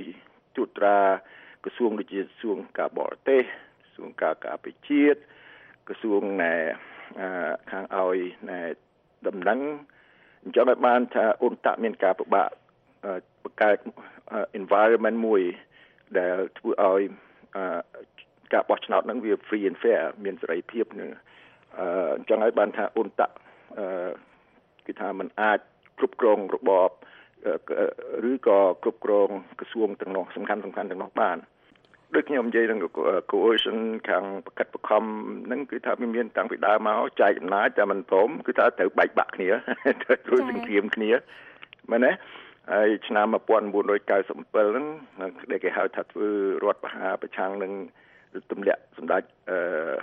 [SPEAKER 10] ត្រួតត្រាក្រសួងដូចជាក្រសួងការបរទេសក្រសួងការការពារជាតិក្រសួងណែខាងឲ្យណែដំណឹងអញ្ចឹងឲ្យបានថាអ៊ុនតាក់មានការពិបាកបង្កើត environment មួយដែលធ្វើឲ្យការបោះឆ្នោតហ្នឹងវា free and fair មានសេរីភាពនឹងអញ្ចឹងឲ្យបានថាអ៊ុនតាក់គឺថាมันអាចគ្រប់គ្រងរបបឬក៏គ្រប់គ្រងក្រសួងទាំងនោះសំខាន់សំខាន់ទាំងនោះបានដូចខ្ញុំនិយាយនឹង coercion ខាងប្រកាសបខំហ្នឹងគឺថាវាមានតាំងពីដើមមកចែកអំណាចតែមិនព្រមគឺថាត្រូវបែកបាក់គ្នាត្រូវធ្វើសង្គ្រាមគ្នាមែនទេហើយឆ្នាំnineteen ninety-sevenហ្នឹងដែលគេហៅថាធ្វើរដ្ឋបហាប្រឆាំងនឹងទម្លាក់សម្ដេចអឺ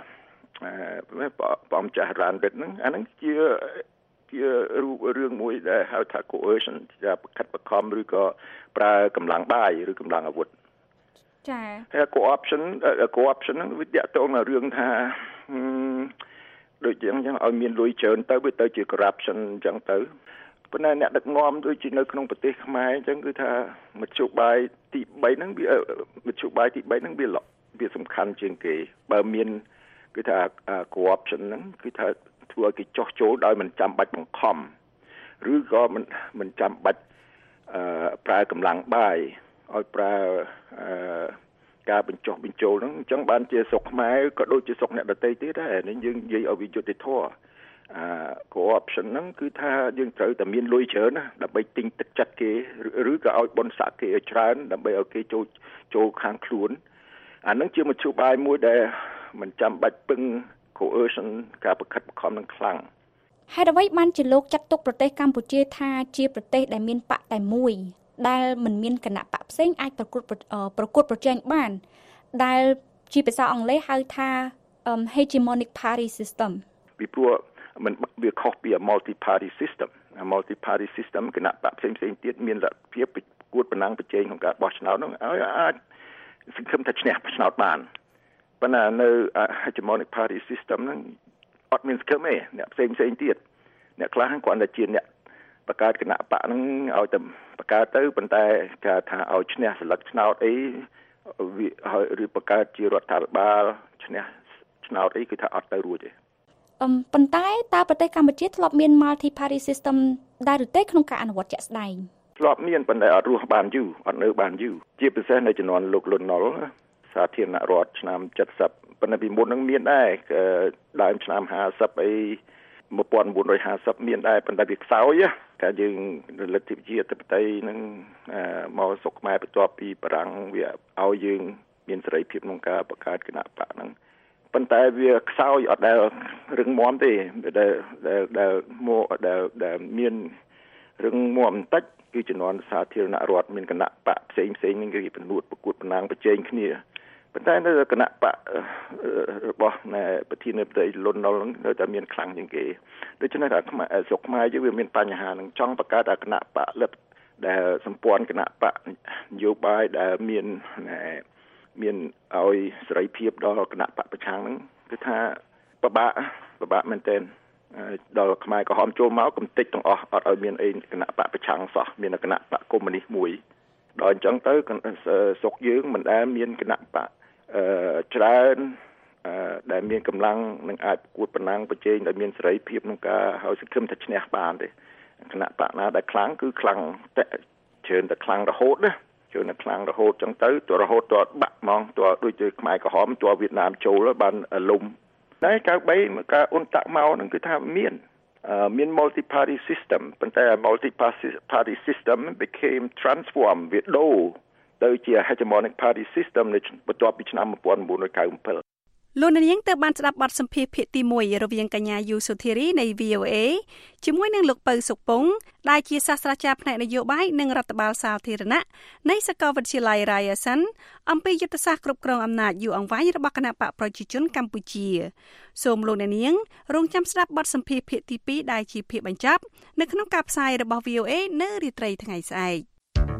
[SPEAKER 10] ព្រះម្ចាស់រ៉ានវិតហ្នឹងអាហ្នឹងជាជារឿងមួយដែលហៅថា coercion ជាប្រកាសបខំឬក៏ប្រើកម្លាំងបាយឬកម្លាំងអាវុធ
[SPEAKER 9] ចា
[SPEAKER 10] ហើយ co-option co-option ហ្នឹងវាតាក់ទងនឹងរឿងថាដូចយ៉ាងចឹងឲ្យមានលុយច្រើនទៅវាទៅជា corruption អញ្ចឹងទៅប៉ុន្តែអ្នកដឹកនាំដូចជានៅក្នុងប្រទេសខ្មែរអញ្ចឹងគឺថាមធ្យោបាយទី3ហ្នឹងវាមធ្យោបាយទី3ហ្នឹងវាវាសំខាន់ជាងគេបើមានគឺថា co-option ហ្នឹងគឺថាធ្វើឲ្យគេចោះចូលដោយមិនចាំបាច់បង្ខំឬក៏មិនមិនចាំបាច់អឺប្រើកម្លាំងបាយឲ្យប្រើអឺការបញ្ចុះបញ្ចូលហ្នឹងអញ្ចឹងបានជាស្រុកខ្មែរក៏ដូចជាស្រុកអ្នកដទៃទៀតដែរនេះយើងនិយាយឲ្យវាយុត្តិធម៌អា co-option ហ្នឹងគឺថាយើងត្រូវតែមានលុយច្រើនណាដើម្បីទិញទឹកចិត្តគេឬក៏ឲ្យបនស័កគេឲ្យច្រើនដើម្បីឲ្យគេចូលចូលខាងខ្លួនអាហ្នឹងជាមធ្យោបាយមួយដែលមិនចាំបាច់ពឹង coercion ការប្រកាសបខំនឹងខ្លាំង
[SPEAKER 9] ហេតុអ្វីបានជាលោកចាត់ទុកប្រទេសកម្ពុជាថាជាប្រទេសដែលមានបកតែមួយដែលមិនមានគណៈបកផ្សេងអាចប្រកួតប្រកួតប្រជែងបានដែលជាភាសាអង់គ្លេសហៅថា hegemonic party system
[SPEAKER 10] ពីព្រោះมันវាខុសពី multi party system multi party system គណៈបកផ្សេងផ្សេងទៀតមានលទ្ធភាពប្រកួតប្រណាំងប្រជែងក្នុងការបោះឆ្នោតនោះឲ្យអាចសង្ឃឹមថាឈ្នះឆ្នោតបានប៉ុន្តែនៅ hegemonic party system ហ្នឹងអត់មានសង្ឃឹមទេអ្នកផ្សេងផ្សេងទៀតអ្នកខ្លះគាត់តែជាអ្នកបង្កើតគណៈបកហ្នឹងឲ្យតែបង្កើតទៅប៉ុន្តែគេថាឲ្យឈ្នះសិលឹកឆ្នោតអីឬបង្កើតជារដ្ឋាភិបាលឈ្នះឆ្នោតអីគឺថាអត់ទៅរួចទេ
[SPEAKER 9] អឹមប៉ុន្តែតើប្រទេសកម្ពុជាធ្លាប់មាន multi party system ដែរឬទេក្នុងការអនុវត្តជាក់ស្ដែង
[SPEAKER 10] ធ្លាប់មានប៉ុន្តែអត់រស់បានយូរអត់នៅបានយូរជាពិសេសនៅជំនាន់លោកលន់នល់សាធារណរដ្ឋឆ្នាំseventyប៉ុន្តែពីមុនហ្នឹងមានដែរដើមឆ្នាំfiftyអីnineteen fiftyមានដែរប៉ុន្តែវាខ្សោយតែយើងលទ្ធិប្រជាធិបតេយ្យហ្នឹងមកស្រុកខ្មែរបន្ទាប់ពីបារាំងវាឲ្យយើងមានសេរីភាពក្នុងការបង្កើតគណៈបកហ្នឹងប៉ុន្តែវាខ្សោយអត់ដែលរឹងមាំទេដែលដែលដែលមកដែលដែលមានរឹងមាំបន្តិចគឺជំនាន់សាធារណរដ្ឋមានគណៈបកផ្សេងផ្សេងហ្នឹងគេប្រនួតប្រកួតប្រណាំងប្រជែងគ្នាប៉ុន្តែនៅគណៈបករបស់ប្រធានាធិបតីលន់នល់ហ្នឹងនៅតែមានខ្លាំងជាងគេដូច្នេះថាស្រុកខ្មែរយើងវាមានបញ្ហានឹងចង់បង្កើតគណៈបកលិបដែលសម្ព័ន្ធគណៈបកនយោបាយដែលមានមានឲ្យសេរីភាពដល់គណៈបកប្រឆាំងហ្នឹងគឺថាពិបាកពិបាកមែនទែនដល់ខ្មែរក្រហមចូលមកកំតិចទាំងអស់អត់ឲ្យមានអីគណៈបកប្រឆាំងសោះមានគណៈបកកុម្មុយនីសមួយដល់អញ្ចឹងទៅស្រុកយើងមិនដែលមានគណៈបកអឺច្រើនអឺដែលមានកម្លាំងនឹងអាចប្រកួតប្រណាំងប្រជែងដែលមានសេរីភាពក្នុងការឲ្យសង្ឃឹមថាឈ្នះបានទេគណៈបកណាដែលខ្លាំងគឺខ្លាំងតែជឿនតែខ្លាំងរហូតណាជឿនតែខ្លាំងរហូតអញ្ចឹងទៅទោះរហូតដល់បាក់ហ្មងទោះដូចជាខ្មែរក្រហមទោះវៀតណាមចូលបានលំតែninety-threeការអ៊ុនតាក់មកហ្នឹងគឺថាមានមាន multi party system ប៉ុន្តែ multi party system became transformed វាដូរទៅជា hegemonic party system នៅបន្ទាប់ពីឆ្នាំnineteen ninety-seven
[SPEAKER 3] លោកនាងទៅបានស្ដាប់បទសម្ភាសន៍ភាគទីoneរវាងកញ្ញាយូសុធារីនៃ V O A ជាមួយនឹងលោកពៅសុគពងដែលជាសាស្ត្រាចារ្យផ្នែកនយោបាយនិងរដ្ឋបាលសាធារណៈនៃសាកលវិទ្យាល័យ Ryerson អំពីយុទ្ធសាស្ត្រគ្រប់គ្រងអំណាចយូរអង្វែងរបស់គណបកប្រជាជនកម្ពុជាសូមលោកនាងរងចាំស្ដាប់បទសម្ភាសន៍ភាគទីtwoដែលជាភាគបញ្ចប់នៅក្នុងការផ្សាយរបស់ V O A នៅរាត្រីថ្ងៃស្អែក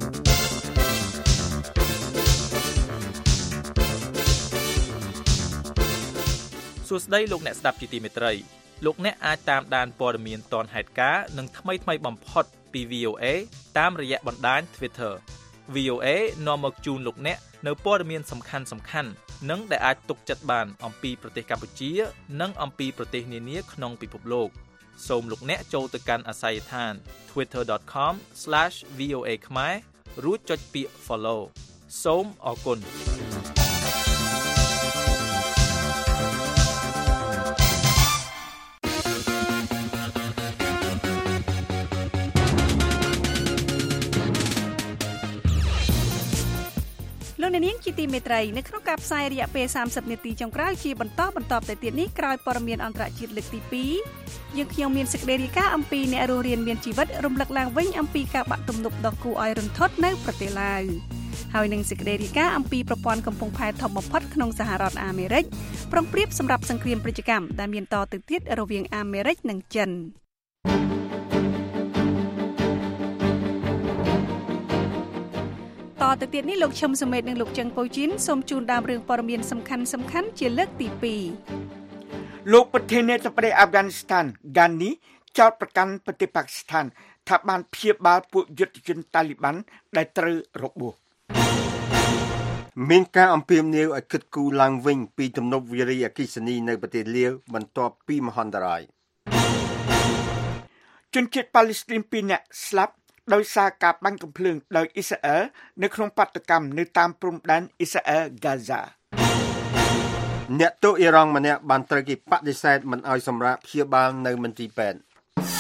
[SPEAKER 11] សួស្តីលោកអ្នកស្ដាប់ជាទីមេត្រីលោកអ្នកអាចតាមដានព័ត៌មានទាន់ហេតុការណ៍និងថ្មីថ្មីបំផុតពី V O A តាមរយៈបណ្ដាញ Twitter វី អូ เอ នាំមកជូនលោកអ្នកនៅព័ត៌មានសំខាន់សំខាន់និងដែលអាចទុកចិត្តបានអំពីប្រទេសកម្ពុជានិងអំពីប្រទេសនានាក្នុងពិភពលោកសូមលោកអ្នកចូលទៅកាន់អាស័យដ្ឋាន twitter dot com slash v o a khmer រួចចុចពាក្យ follow សូមអរគុណ
[SPEAKER 3] លោកអ្នកនាងជាទីមេត្រីនៅក្នុងការផ្សាយរយៈពេលសាមសិបនាទីចុងក្រោយជាបន្តបន្តទៅទៀតនេះក្រោយព័ត៌មានអន្តរជាតិលើកទីពីរយើងខ្ញុំមានសេចក្តីរាយការណ៍អំពីអ្នករស់រានមានជីវិតរំលឹកឡើងវិញអំពីការបាក់ទំនប់ដ៏គួរឲ្យរន្ធត់នៅប្រទេសឡាវហើយនឹងសេចក្តីរាយការណ៍អំពីប្រព័ន្ធកំពង់ផែធំបំផុតក្នុងសហរដ្ឋអាមេរិកប្រុងប្រៀបសម្រាប់សង្គ្រាមប្រតិកម្មដែលមានតទៅទៀតរវាងអាមេរិកនិងចិនតទៅទៀតនេះលោកឈឹមសមេតនិងលោកចឹងប៉ូជីនសូមជូនដើមរឿងព័ត៌មានសំខាន់សំខាន់ជាលើកទីពីរ
[SPEAKER 4] លោកប្រធានាធិបតីអាហ្វហ្គានីស្ថានហ្គានីចោទប្រកាន់ប្រទេសប៉ាគីស្ថានថាបានព្យាបាលពួកយុទ្ធជនតាលីប៊ាន់ដែលត្រូវរបួស
[SPEAKER 5] មានការអំពាវនាវឲ្យគិតគូរឡើងវិញពីទំនប់វារីអគ្គិសនីនៅប្រទេសលាវបន្ទាប់ពីមហន្តរាយ
[SPEAKER 4] ជនជាតិប៉ាឡេស្ទីនពីរនាក់ស្លាប់ដោយសារការបាញ់កំភ្លើងដោយអ៊ីស្រាអែលនៅក្នុងបាតុកម្មនៅតាមព្រំដែនអ៊ីស្រាអែលហ្គាហ្សា
[SPEAKER 5] អ្នកទោសអ៊ីរ៉ង់ម្នាក់បានត្រូវគេបដិសេធមិនឲ្យសម្រាកព្យាបាលនៅមន្ទីរពេទ្យ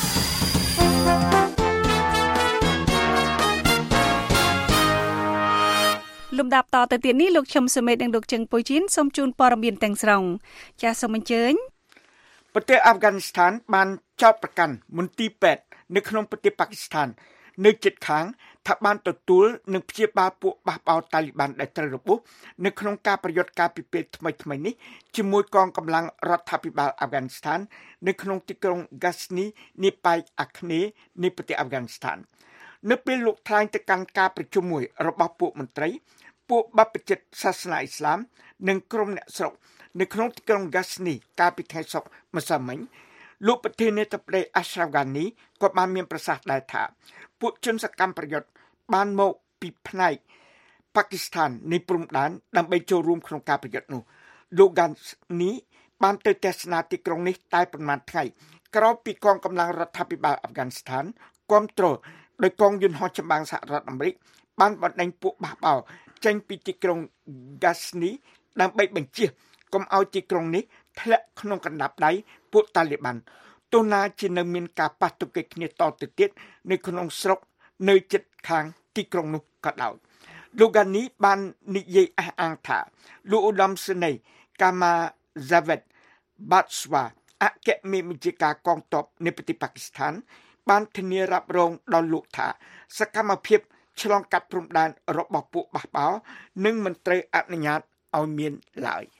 [SPEAKER 3] លំដាប់តទៅទៀតនេះលោកឈឹមសមេតនិងលោកចឹងប៉ូជីនសូមជូនព័ត៌មានទាំងស្រុងចាសសូមអញ្ជើញ
[SPEAKER 4] ប្រទេសអាហ្វហ្គានីស្ថានបានចោទប្រកាន់មន្ទីរពេទ្យនៅក្នុងប្រទេសប៉ាគីស្ថាននៅជិតខាងថាបានទទួលនិងព្យាបាលពួកបះបោរតាលីប៊ាន់ដែលត្រូវរបួសនៅក្នុងការប្រយុទ្ធការពិភាក្សាថ្មីៗនេះជាមួយកងកម្លាំងរដ្ឋាភិបាលអាហ្វហ្គានីស្ថាននៅក្នុងទីក្រុង Ghazni នៃប៉ែកអាគ្នេយ៍នៃប្រទេសអាហ្វហ្គានីស្ថាននៅពេលលោកថ្លែងទៅកាន់ការប្រជុំមួយរបស់ពួកមន្ត្រីពួកបព្វជិតសាសនាអ៊ីស្លាមនិងក្រុមអ្នកស្រុកនៅក្នុងទីក្រុង Ghazni កាលពីថ្ងៃសុក្រម្សិលមិញលោកប្រធានាធិបតីអាស្រ៉ាហ្វហ្គានីក៏បានមានប្រសាសន៍ដែរថាពួកជនសកម្មប្រយុទ្ធបានមកពីផ្នែកប៉ាគីស្ថាននៃព្រំដែនដើម្បីចូលរួមក្នុងការប្រយុទ្ធនោះលោកហ្គានីបានទៅទស្សនាទីក្រុងនេះតែប្រមាណថ្ងៃក្រោយពីកងកម្លាំងរដ្ឋាភិបាលអាហ្វហ្គានីស្ថានគាំទ្រដោយកងយន្តហោះចម្បាំងសហរដ្ឋអាមេរិកបានបណ្ដេញពួកបះបោរចេញពីទីក្រុង Ghazni ដើម្បីបញ្ជាកុំឲ្យទីក្រុងនេះធ្លាក់ក្នុងកណ្ដាប់ដៃពួកតាលីប៊ាន់ទោះណាជានៅមានការប៉ះទង្គិចគ្នាតទៅទៀតនៅក្នុងស្រុកនៅជិតខាងទីក្រុងនោះក៏ដោយលោកហ្គានីបាននិយាយអះអាងថាលោកឧត្តមសេនីយ៍កាម៉ាហ្សាវេតបាត់ស្វាអគ្គមេបញ្ជាការកងទ័ពនៃប្រទេសប៉ាគីស្ថានបានធានារ៉ាប់រងដល់លោកថាសកម្មភាពឆ្លងកាត់ព្រំដែនរបស់ពួកបះបោរនឹងមិនត្រូវអនុញ្ញាតឲ្យមានឡើយ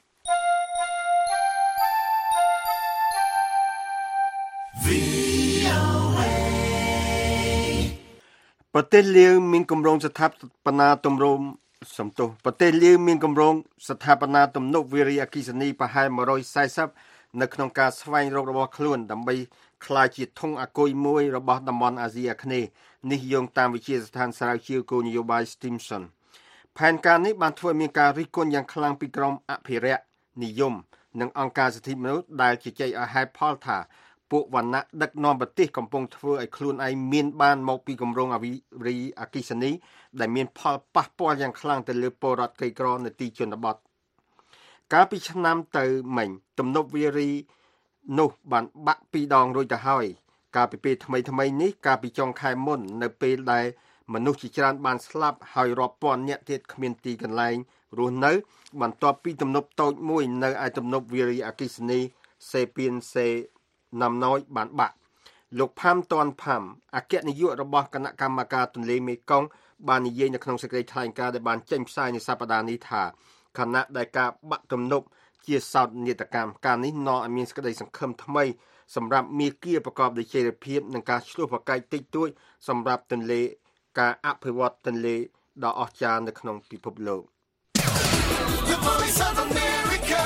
[SPEAKER 5] ប្រទេសលាវមានគម្រោងស្ថាបនាទំរមសំទោសប្រទេសលាវមានគម្រោងស្ថាបនាទំនប់វារីអគ្គិសនីប្រហែលmột trăm bốn mươiនៅក្នុងការស្វែងរករបស់ខ្លួនដើម្បីក្លាយជាធុងអាគុយមួយរបស់តំបន់អាស៊ីអាគ្នេយ៍នេះយោងតាមវិទ្យាស្ថានស្រាវជ្រាវគោលនយោបាយ Stimson ផែនការនេះបានធ្វើឲ្យមានការរិះគន់យ៉ាងខ្លាំងពីក្រុមអភិរក្សនិយមនិងអង្គការសិទ្ធិមនុស្សដែលជជែកឲ្យហេតុផលថាពួកវណ្ណៈដឹកនាំប្រទេសកំពុងធ្វើឲ្យខ្លួនឯងមានបានមកពីគម្រោងអាវីអគ្គិសនីដែលមានផលប៉ះពាល់យ៉ាងខ្លាំងទៅលើពលរដ្ឋក្រីក្រនៅទីជនបទកាលពីឆ្នាំទៅមិញទំនប់វារីនោះបានបាក់ពីរដងរួចទៅហើយកាលពីពេលថ្មីថ្មីនេះកាលពីចុងខែមុននៅពេលដែលមនុស្សជាច្រើនបានស្លាប់ហើយរាប់ពាន់នាក់ទៀតគ្មានទីកន្លែងរស់នៅបន្ទាប់ពីទំនប់តូចមួយនៅឯទំនប់វារីអគ្គិសនីសេពៀនសេណាំណយបានបាក់លោកផាំតាន់ផាំអគ្គនាយករបស់គណៈកម្មការទន្លេមេគង្គបាននិយាយនៅក្នុងសេចក្តីថ្លែងការណ៍ដែលបានចេញផ្សាយនៅសប្តាហ៍នេះថាខណៈដែលការបាក់ទំនប់ជាសោកនាដកម្មការនេះនាំឲ្យមានសេចក្តីសង្ឃឹមថ្មីសម្រាប់មាគ៌ាប្រកបដោយចីរភាពនិងការឆ្លោះប្រកែកតិចតួចសម្រាប់ទន្លេការអភិវឌ្ឍទន្លេដ៏អស្ចារ្យនៅក្នុងពិភពលោក
[SPEAKER 2] The Voice of America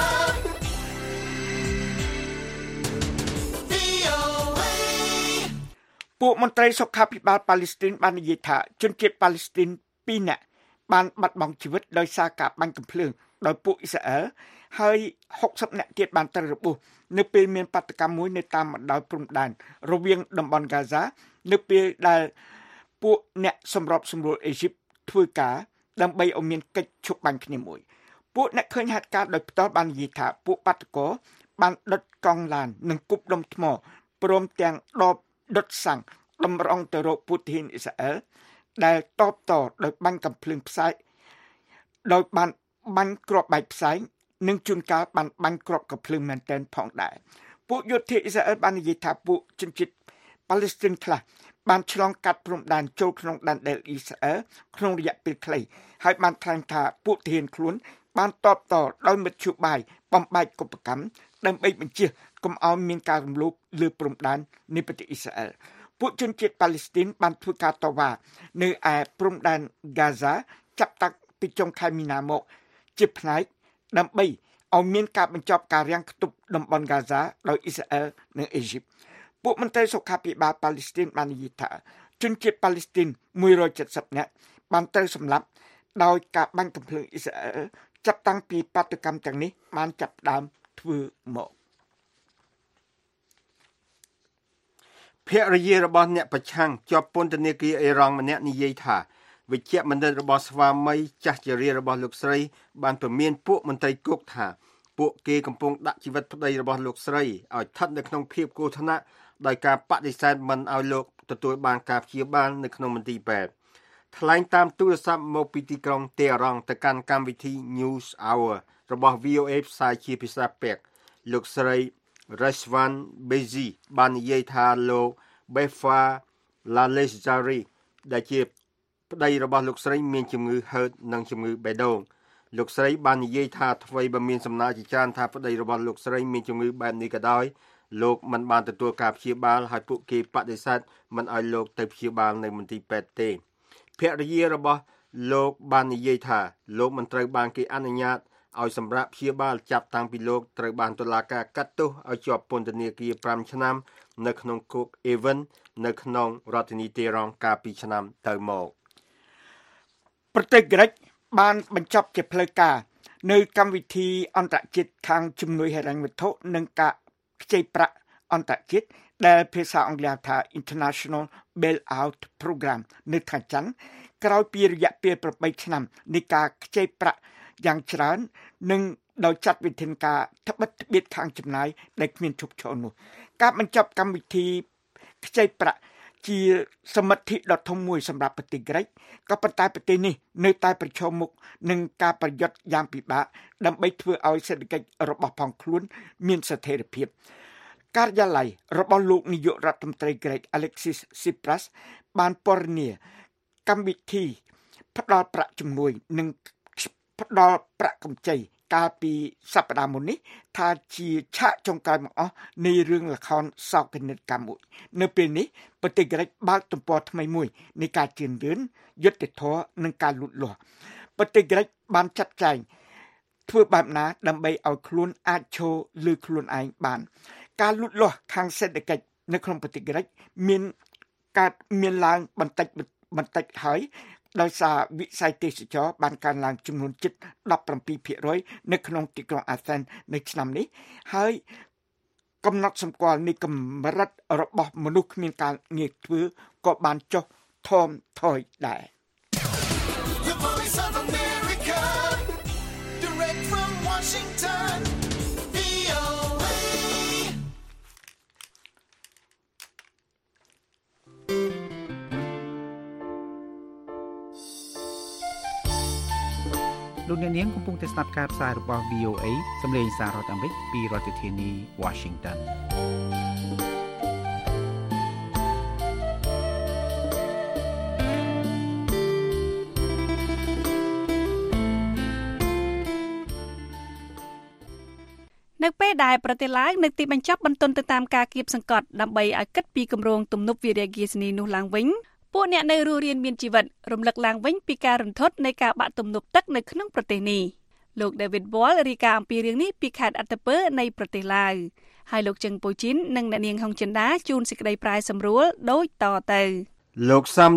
[SPEAKER 4] ពួកមន្ត្រីសុខាភិបាលប៉ាឡេស្ទីនបាននិយាយថាជនជាតិប៉ាឡេស្ទីនពីរនាក់បានបាត់បង់ជីវិតដោយសារការបាញ់កាំភ្លើងដោយពួកអ៊ីស្រាអែលហើយហុកសិបនាក់ទៀតបានត្រូវរបួសនៅពេលមានបាតកម្មមួយនៅតាមបណ្ដោយព្រំដែនរវាងតំបន់ហ្គាហ្សានៅពេលដែលពួកអ្នកសម្របសម្រួលអេស៊ីបធ្វើការដើម្បីឲ្យមានកិច្ចឈប់បាញ់គ្នាមួយពួកអ្នកឃើញហេតុការណ៍ដោយផ្ទាល់បាននិយាយថាពួកបាតុករបានដុតកង់ឡាននិងគប់ដុំថ្មព្រមទាំងដបដុតសាំងតម្រង់ទៅរកពុទានអ៊ីស្រាអែលដែលតបតដោយបាញ់កាំភ្លើងផ្សាយដោយបានបាញ់គ្រាប់បែកផ្សែងនិងជួនកាលបានបាញ់គ្រាប់កាំភ្លើងមែនទែនផងដែរពួកយោធាអ៊ីស្រាអែលបាននិយាយថាពួកជនជាតិប៉ាឡេស្ទីនខ្លះបានឆ្លងកាត់ព្រំដែនចូលក្នុងដែនដីអ៊ីស្រាអែលក្នុងរយៈពេលខ្លីហើយបានថ្លែងថាពួកទាហានខ្លួនបានតបតដោយមធ្យោបាយបំបែកកុបកម្មដើម្បីបញ្ជាកុំឲ្យមានការរំលោភលើព្រំដែននៃប្រទេសអ៊ីស្រាអែលពួកជនជាតិប៉ាឡេស្ទីនបានធ្វើការតវ៉ានៅឯព្រំដែនហ្គាហ្សាចាប់តាំងពីចុងខែមីនាមកជាផ្នែកដើម្បីឲ្យមានការបញ្ចប់ការរាំងខ្ទប់តំបន់ហ្គាហ្សាដោយអ៊ីស្រាអែលនិងអេស៊ីបពួកមន្ត្រីសុខាភិបាលប៉ាឡេស្ទីនបាននិយាយថាជនជាតិប៉ាឡេស្ទីនមួយរយเจ็ดสิบនាក់បានត្រូវសម្លាប់ដោយការបាញ់កាំភ្លើងអ៊ីស្រាអែលចាប់តាំងពីបាតុកម្មទាំងនេះបានចាប់ផ្ដើមធ្វើមក
[SPEAKER 5] ភរិយារបស់អ្នកប្រឆាំងជាប់ពន្ធនាគារអេរ៉ង់ម្នាក់និយាយថាវិជ្ជបណ្ឌិតរបស់ស្វាមីចាស់ជរារបស់លោកស្រីបានព្រមានពួកមន្ត្រីគុកថាពួកគេកំពុងដាក់ជីវិតប្តីរបស់លោកស្រីឲ្យស្ថិតនៅក្នុងភាពគ្រោះថ្នាក់ដោយការបដិសេធមិនឲ្យលោកទទួលបានការព្យាបាលនៅក្នុងមន្ទីរពេទ្យថ្លែងតាមទូរស័ព្ទមកពីទីក្រុងតេហ៍រ៉ង់ទៅកាន់កម្មវិធី News Hour របស់ វី អូ អេ ផ្សាយជាភាសាពេកលោកស្រី Reshwan Bezi បាននិយាយថាលោក Befa Lalezari ដែលជាប្តីរបស់លោកស្រីមានជំងឺហឺតនិងជំងឺបេះដូងលោកស្រីបាននិយាយថាអ្វីបើមានសំណើជាច្រើនថាប្តីរបស់លោកស្រីមានជំងឺបែបនេះក៏ដោយលោកមិនបានទទួលការព្យាបាលហើយពួកគេបដិសេធមិនឲ្យលោកទៅព្យាបាលនៅមន្ទីរពេទ្យទេភរិយារបស់លោកបាននិយាយថាលោកមិនត្រូវបានគេអនុញ្ញាតឲ្យសម្រាប់ព្យាបាលចាប់តាំងពីលោកត្រូវបានតុលាការកាត់ទោសឲ្យជាប់ពន្ធនាគារប្រាំឆ្នាំនៅក្នុងគុក Avon នៅក្នុងរដ្ឋធានីតេហ៍រ៉ង់កាលពីឆ្នាំទៅមក
[SPEAKER 4] ប្រទេសក្រិចបានបញ្ចប់ជាផ្លូវការនៅកម្មវិធីអន្តរជាតិខាងជំនួយហិរញ្ញវត្ថុនិងការខ្ចីប្រាក់អន្តរជាតិដែលភាសាអង់គ្លេសថា International Bailout Program នៅថ្ងៃច័ន្ទក្រោយពីរយៈពេលប្រាំបីឆ្នាំនៃការខ្ចីប្រាក់យ៉ាងច្រើននិងដោយចាត់វិធានការត្បិតត្បៀតខាងចំណាយដែលគ្មានឈប់ឈរនោះការបញ្ចប់កម្មវិធីខ្ចីប្រាក់ជាសមិទ្ធិដ៏ធំមួយសម្រាប់ប្រទេសក្រិចក៏ប៉ុន្តែប្រទេសនេះនៅតែប្រឈមមុខនឹងការប្រយុទ្ធយ៉ាងពិបាកដើម្បីធ្វើឲ្យសេដ្ឋកិច្ចរបស់ផងខ្លួនមានស្ថិរភាពការិយាល័យរបស់លោកនាយករដ្ឋមន្ត្រីក្រិច Alexis Tsipras បានពណ៌នាកម្មវិធីផ្ដល់ប្រាក់ជំនួយនិងផ្ដល់ប្រាក់កម្ចីកាលពីសប្តាហ៍មុននេះថាជាឆាកចុងក្រោយបង្អស់នៃរឿងល្ខោនសោកនាដកម្មមួយនៅពេលនេះប្រទេសក្រិចបើកទំព័រថ្មីមួយនៃការជឿនលឿនយុត្តិធម៌និងការលូតលាស់ប្រទេសក្រិចបានចាត់ចែងធ្វើបែបណាដើម្បីឲ្យខ្លួនអាចឈរលើខ្លួនឯងបានការលូតលាស់ខាងសេដ្ឋកិច្ចនៅក្នុងប្រទេសក្រិចមានការមានឡើងបន្តិចបន្តិចហើយដោយសារវិស័យទេសចរបានកើនឡើងចំនួនជិត ដប់ប្រាំពីរភាគរយ នៅក្នុងទីក្រុងអាథែននៅឆ្នាំនេះហើយកំណត់សម្គាល់នៃកម្រិតរបស់មនុស្សគ្មានការងារធ្វើក៏បានចុះថមថយដែរ
[SPEAKER 2] The Voice of America Direct from Washington វី អូ เอ
[SPEAKER 12] លោកអ្នកនាងកំពុងតែស្ដាប់ការផ្សាយរបស់ វី អូ เอ សំឡេងសាររដ្ឋអាមេរិកពីរដ្ឋធានី Washington
[SPEAKER 3] នៅពេលដែលប្រទេសឡាវនៅទីបញ្ចប់បន្ទន់ទៅតាមការគៀបសង្កត់ដើម្បីឲ្យគិតពីគម្រោងទំនប់វារីអគ្គិសនីនោះឡើងវិញពួកអ្នកនៅរស់រានមានជីវិតរំលឹកឡើងវិញពីការរន្ធត់នៃការបាក់ទំនប់ទឹកនៅក្នុងប្រទេសនេះលោក David Wall រាយការណ៍អំពីរឿងនេះពីខេត្តអត្តពើនៃប្រទេសឡាវហើយលោកជឹងពូជីននិងអ្នកនាងហុងចិនដាជួនសេចក្តីប្រាយសម្រួលដូចតទៅ
[SPEAKER 5] លោក Samlet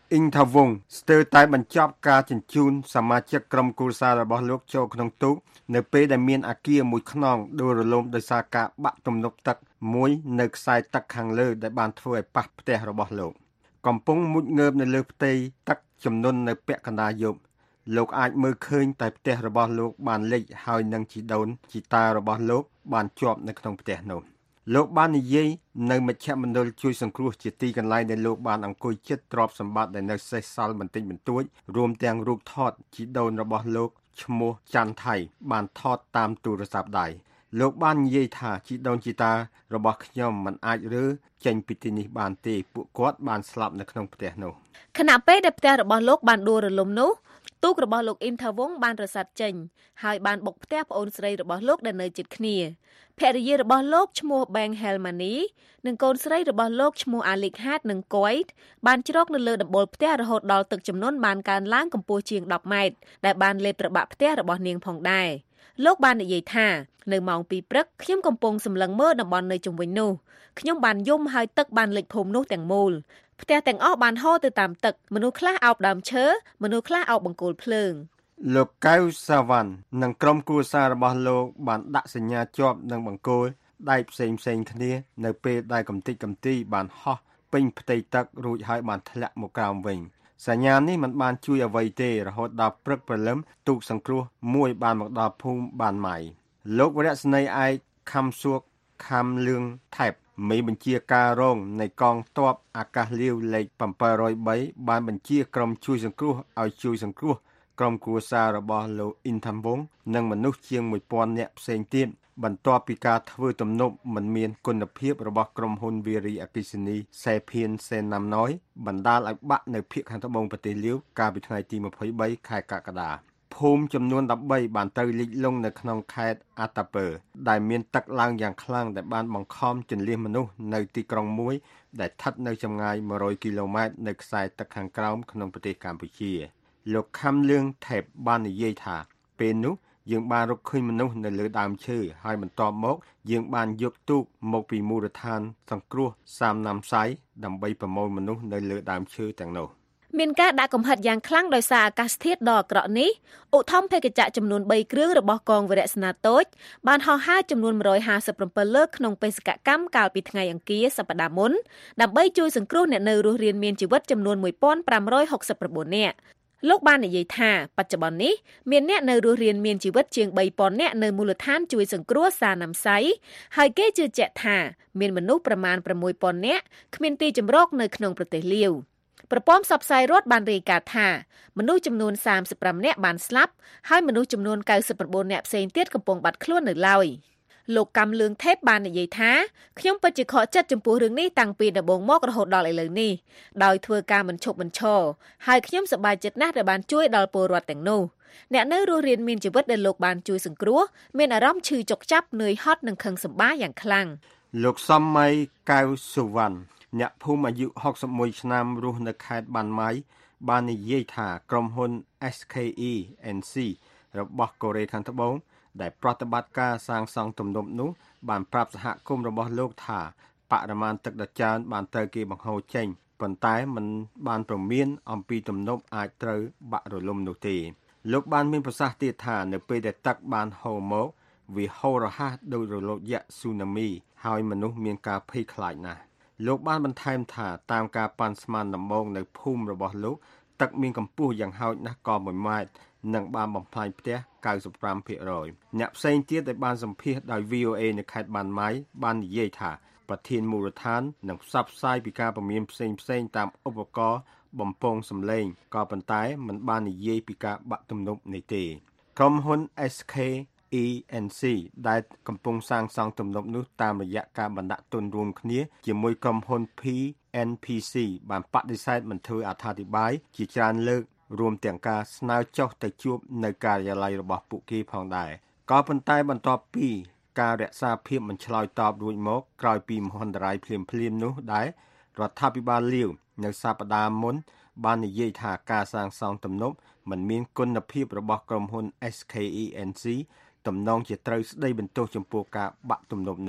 [SPEAKER 5] អ៊ីងថាវងស្ទើរតែបញ្ចប់ការជញ្ជូនសមាជិកក្រុមគ្រួសាររបស់លោកចូលក្នុងទូកនៅពេលដែលមានអគារមួយខ្នងដួលរលំដោយសារការបាក់ទំនប់ទឹកមួយនៅខ្សែទឹកខាងលើដែលបានធ្វើឲ្យប៉ះផ្ទះរបស់លោកកំពុងមុជងើបនៅលើផ្ទៃទឹកជំនន់នៅពាក់កណ្ដាលយប់លោកអាចមើលឃើញតែផ្ទះរបស់លោកបានលិចហើយនឹងជីដូនជីតារបស់លោកបានជាប់នៅក្នុងផ្ទះនោះលោកបាននិយាយនៅមជ្ឈមណ្ឌលជួយសង្គ្រោះជាទីកន្លែងដែលលោកបានអង្គុយជិតទ្រព្យសម្បត្តិដែលនៅសេសសល់បន្តិចបន្តួចរួមទាំងរូបថតជីដូនរបស់លោកឈ្មោះច័ន្ទថៃបានថតតាមទូរស័ព្ទដៃលោកបាននិយាយថាជីដូនជីតារបស់ខ្ញុំមិនអាចរើចេញពីទីនេះបានទេពួកគាត់បានស្លាប់នៅក្នុងផ្ទះនោះ
[SPEAKER 13] ខណៈពេលដែលផ្ទះរបស់លោកបានដួលរលំនោះទូករបស់លោកអ៊ីនថាវងបានរសាត់ចេញហើយបានបុកផ្ទះប្អូនស្រីរបស់លោកដែលនៅជិតគ្នាភរិយារបស់លោកឈ្មោះ Beng Helmani និងកូនស្រីរបស់លោកឈ្មោះ Alik Hat និង Koit បានជ្រកនៅលើដំបូលផ្ទះរហូតដល់ទឹកជំនន់បានកើនឡើងកម្ពស់ជាងដប់ម៉ែត្រដែលបានលេបត្របាក់ផ្ទះរបស់នាងផងដែរលោកបាននិយាយថានៅម៉ោងពីរព្រឹកខ្ញុំកំពុងសម្លឹងមើលតំបន់នៅជុំវិញនោះខ្ញុំបានយំហើយទឹកបានលិចភូមិនោះទាំងមូលផ្ទះទាំងអស់បានហូរទៅតាមទឹកមនុស្សខ្លះអោបដើមឈើមនុស្សខ្លះអោបបង្គោលភ្លើង
[SPEAKER 5] លោកកៅសាវ៉ាន់និងក្រុមគ្រួសាររបស់លោកបានដាក់សញ្ញាជាប់នឹងបង្គោលដែកផ្សេងផ្សេងគ្នានៅពេលដែលកំទេចកំទីបានហោះពេញផ្ទៃទឹករួចហើយបានធ្លាក់មកក្រោមវិញសញ្ញានេះមិនបានជួយអ្វីទេរហូតដល់ព្រឹកព្រលឹមទូកសង្គ្រោះមួយបានមកដល់ភូមិបានម៉ៃលោកវរៈស្នីឯកខំសួកខំលឿងថែបមេបញ្ជាការរងនៃកងទ័ពអាកាសលាវលេខbảy không baបានបញ្ជាក្រុមជួយសង្គ្រោះឲ្យជួយសង្គ្រោះក្រុមគ្រួសាររបស់លោកអ៊ីនថាំវងនិងមនុស្សជាងមួយពាន់នាក់ផ្សេងទៀតបន្ទាប់ពីការធ្វើទំនប់មិនមានគុណភាពរបស់ក្រុមហ៊ុនវារីអគ្គិសនីសេភៀនសេណាំណយបណ្ដាលឲ្យបាក់នៅភាគខាងត្បូងប្រទេសលាវកាលពីថ្ងៃទី23ខែកក្កដាភូមិចំនួន13បានត្រូវលិចលង់នៅក្នុងខេត្តអាតាពើដែលមានទឹកឡើងយ៉ាងខ្លាំងដែលបានបង្ខំជន្លៀសមនុស្សនៅទីក្រុងមួយដែលស្ថិតនៅចម្ងាយmột trămគីឡូម៉ែត្រនៅខ្សែទឹកខាងក្រោមក្នុងប្រទេសកម្ពុជាលោកខំលឿងថេបបាននិយាយថាពេលនោះយើងបានរកឃើញមនុស្សនៅលើដើមឈើហើយបន្ទាប់មកយើងបានយកទូកមកពីមូលដ្ឋានសង្គ្រោះសាមណាំសៃដើម្បីប្រមូលមនុស្សនៅលើដើមឈើទាំងនោះ
[SPEAKER 13] មានការដាក់កំហិតយ៉ាងខ្លាំងដោយសារអាកាសធាតុដ៏អាក្រក់នេះឧទ្ធម្ភាគចក្រចំនួនបីគ្រឿងរបស់កងវរៈសេនាតូចបានហោះហើរចំនួនmột trăm hai mươi bảyលើកក្នុងបេសកកម្មកាលពីថ្ងៃអង្គារសប្តាហ៍មុនដើម្បីជួយសង្គ្រោះអ្នកនៅរស់រានមានជីវិតចំនួនmột nghìn năm trăm sáu mươi chínនាក់លោកបាននិយាយថាបច្ចុប្បន្ននេះមានអ្នកនៅរស់រានមានជីវិតជាងba nghìnនាក់នៅមូលដ្ឋានជួយសង្គ្រោះសាណាំសៃហើយគេជឿជាក់ថាមានមនុស្សប្រមាណsáu nghìnនាក់គ្មានទីជម្រកនៅក្នុងប្រទេសលាវប្រព័ន្ធផ្សព្វផ្សាយរដ្ឋបានរាយការណ៍ថាមនុស្សចំនួនសាមសិបប្រាំនាក់បានស្លាប់ហើយមនុស្សចំនួនកៅសិប៩នាក់ផ្សេងទៀតកំពុងបាត់ខ្លួននៅឡើយលោកកំលឿងថេបបាននិយាយថាខ្ញុំពិតជាខកចិត្តចំពោះរឿងនេះតាំងពីដំបូងមករហូតដល់ឥឡូវនេះដោយធ្វើការមិនឈប់មិនឈរហើយខ្ញុំសប្បាយចិត្តណាស់ដែលបានជួយដល់ពលរដ្ឋទាំងនោះអ្នកនៅរស់រានមានជីវិតដែលលោកបានជួយសង្គ្រោះមានអារម្មណ៍ឈឺចុកចាប់នឿយហត់និងខឹងសម្បារយ៉ាងខ្លាំង
[SPEAKER 5] លោកសំម៉ៃកៅសុវណ្ណអ្នកភូមិអាយុหกสิบเอ็ดឆ្នាំរស់នៅខេត្តបានម៉ៃបាននិយាយថាក្រុមហ៊ុន S K E N C របស់កូរ៉េខាងត្បូងដែលប្រតិបត្តិការសាងសង់ទំនប់នោះបានប្រាប់សហគមន៍របស់លោកថាបរិមាណទឹកដ៏ច្រើនបានត្រូវគេបង្ហូរចេញប៉ុន្តែមិនបានព្រមានអំពីទំនប់អាចត្រូវបាក់រលំនោះទេលោកបានមានប្រសាសន៍ទៀតថានៅពេលដែលទឹកបានហូរមកវាហូររហ័សដោយរលកយក្សស៊ូណាមីហើយមនុស្សមានការភ័យខ្លាចណាស់លោកបានបន្ថែមថាតាមការប៉ាន់ស្មានដំបូងនៅភូមិរបស់លោកទឹកមានកម្ពស់យ៉ាងហោចណាស់ក៏មួយម៉ែត្រនិងបានបំផ្លាញផ្ទះ九十五ភាគរយ អ្នកផ្សេងទៀតដែលបានសម្ភាសដោយ V O A នៅខេត្តបានម៉ៃបាននិយាយថាប្រធានមូលដ្ឋាននឹងផ្សព្វផ្សាយពីការពមៀនផ្សេងផ្សេងតាមឧបករណ៍បំពងសម្លេងក៏ប៉ុន្តែមិនបាននិយាយពីការបាក់ទំនប់នេះទេក្រុមហ៊ុន S K E N C ដែលកំពុងសាងសង់ទំនប់នោះតាមរយៈការបណ្ដាក់ទុនរួមគ្នាជាមួយក្រុមហ៊ុន P N P C បានបដិសេធមិនធ្វើអត្ថាធិប្បាយជាច្រើនលើករួមទាំងការស្នើចុះទៅជួបនៅការិយាល័យរបស់ពួកគេផងដែរក៏ប៉ុន្តែបន្ទាប់ពីការរក្សាភាពមិនឆ្លើយតបរួចមកក្រោយពីមហន្តរាយភ្លាមភ្លាមនោះដែររដ្ឋាភិបាលលាវនៅសប្តាហ៍មុនបាននិយាយថាការសាងសង់ទំនប់មិនមានគុណភាពរបស់ក្រុមហ៊ុន S K E N C ទំនងជាត្រូវស្ដីបន្ទោសចំពោះការបាក់ទំនប់នេះ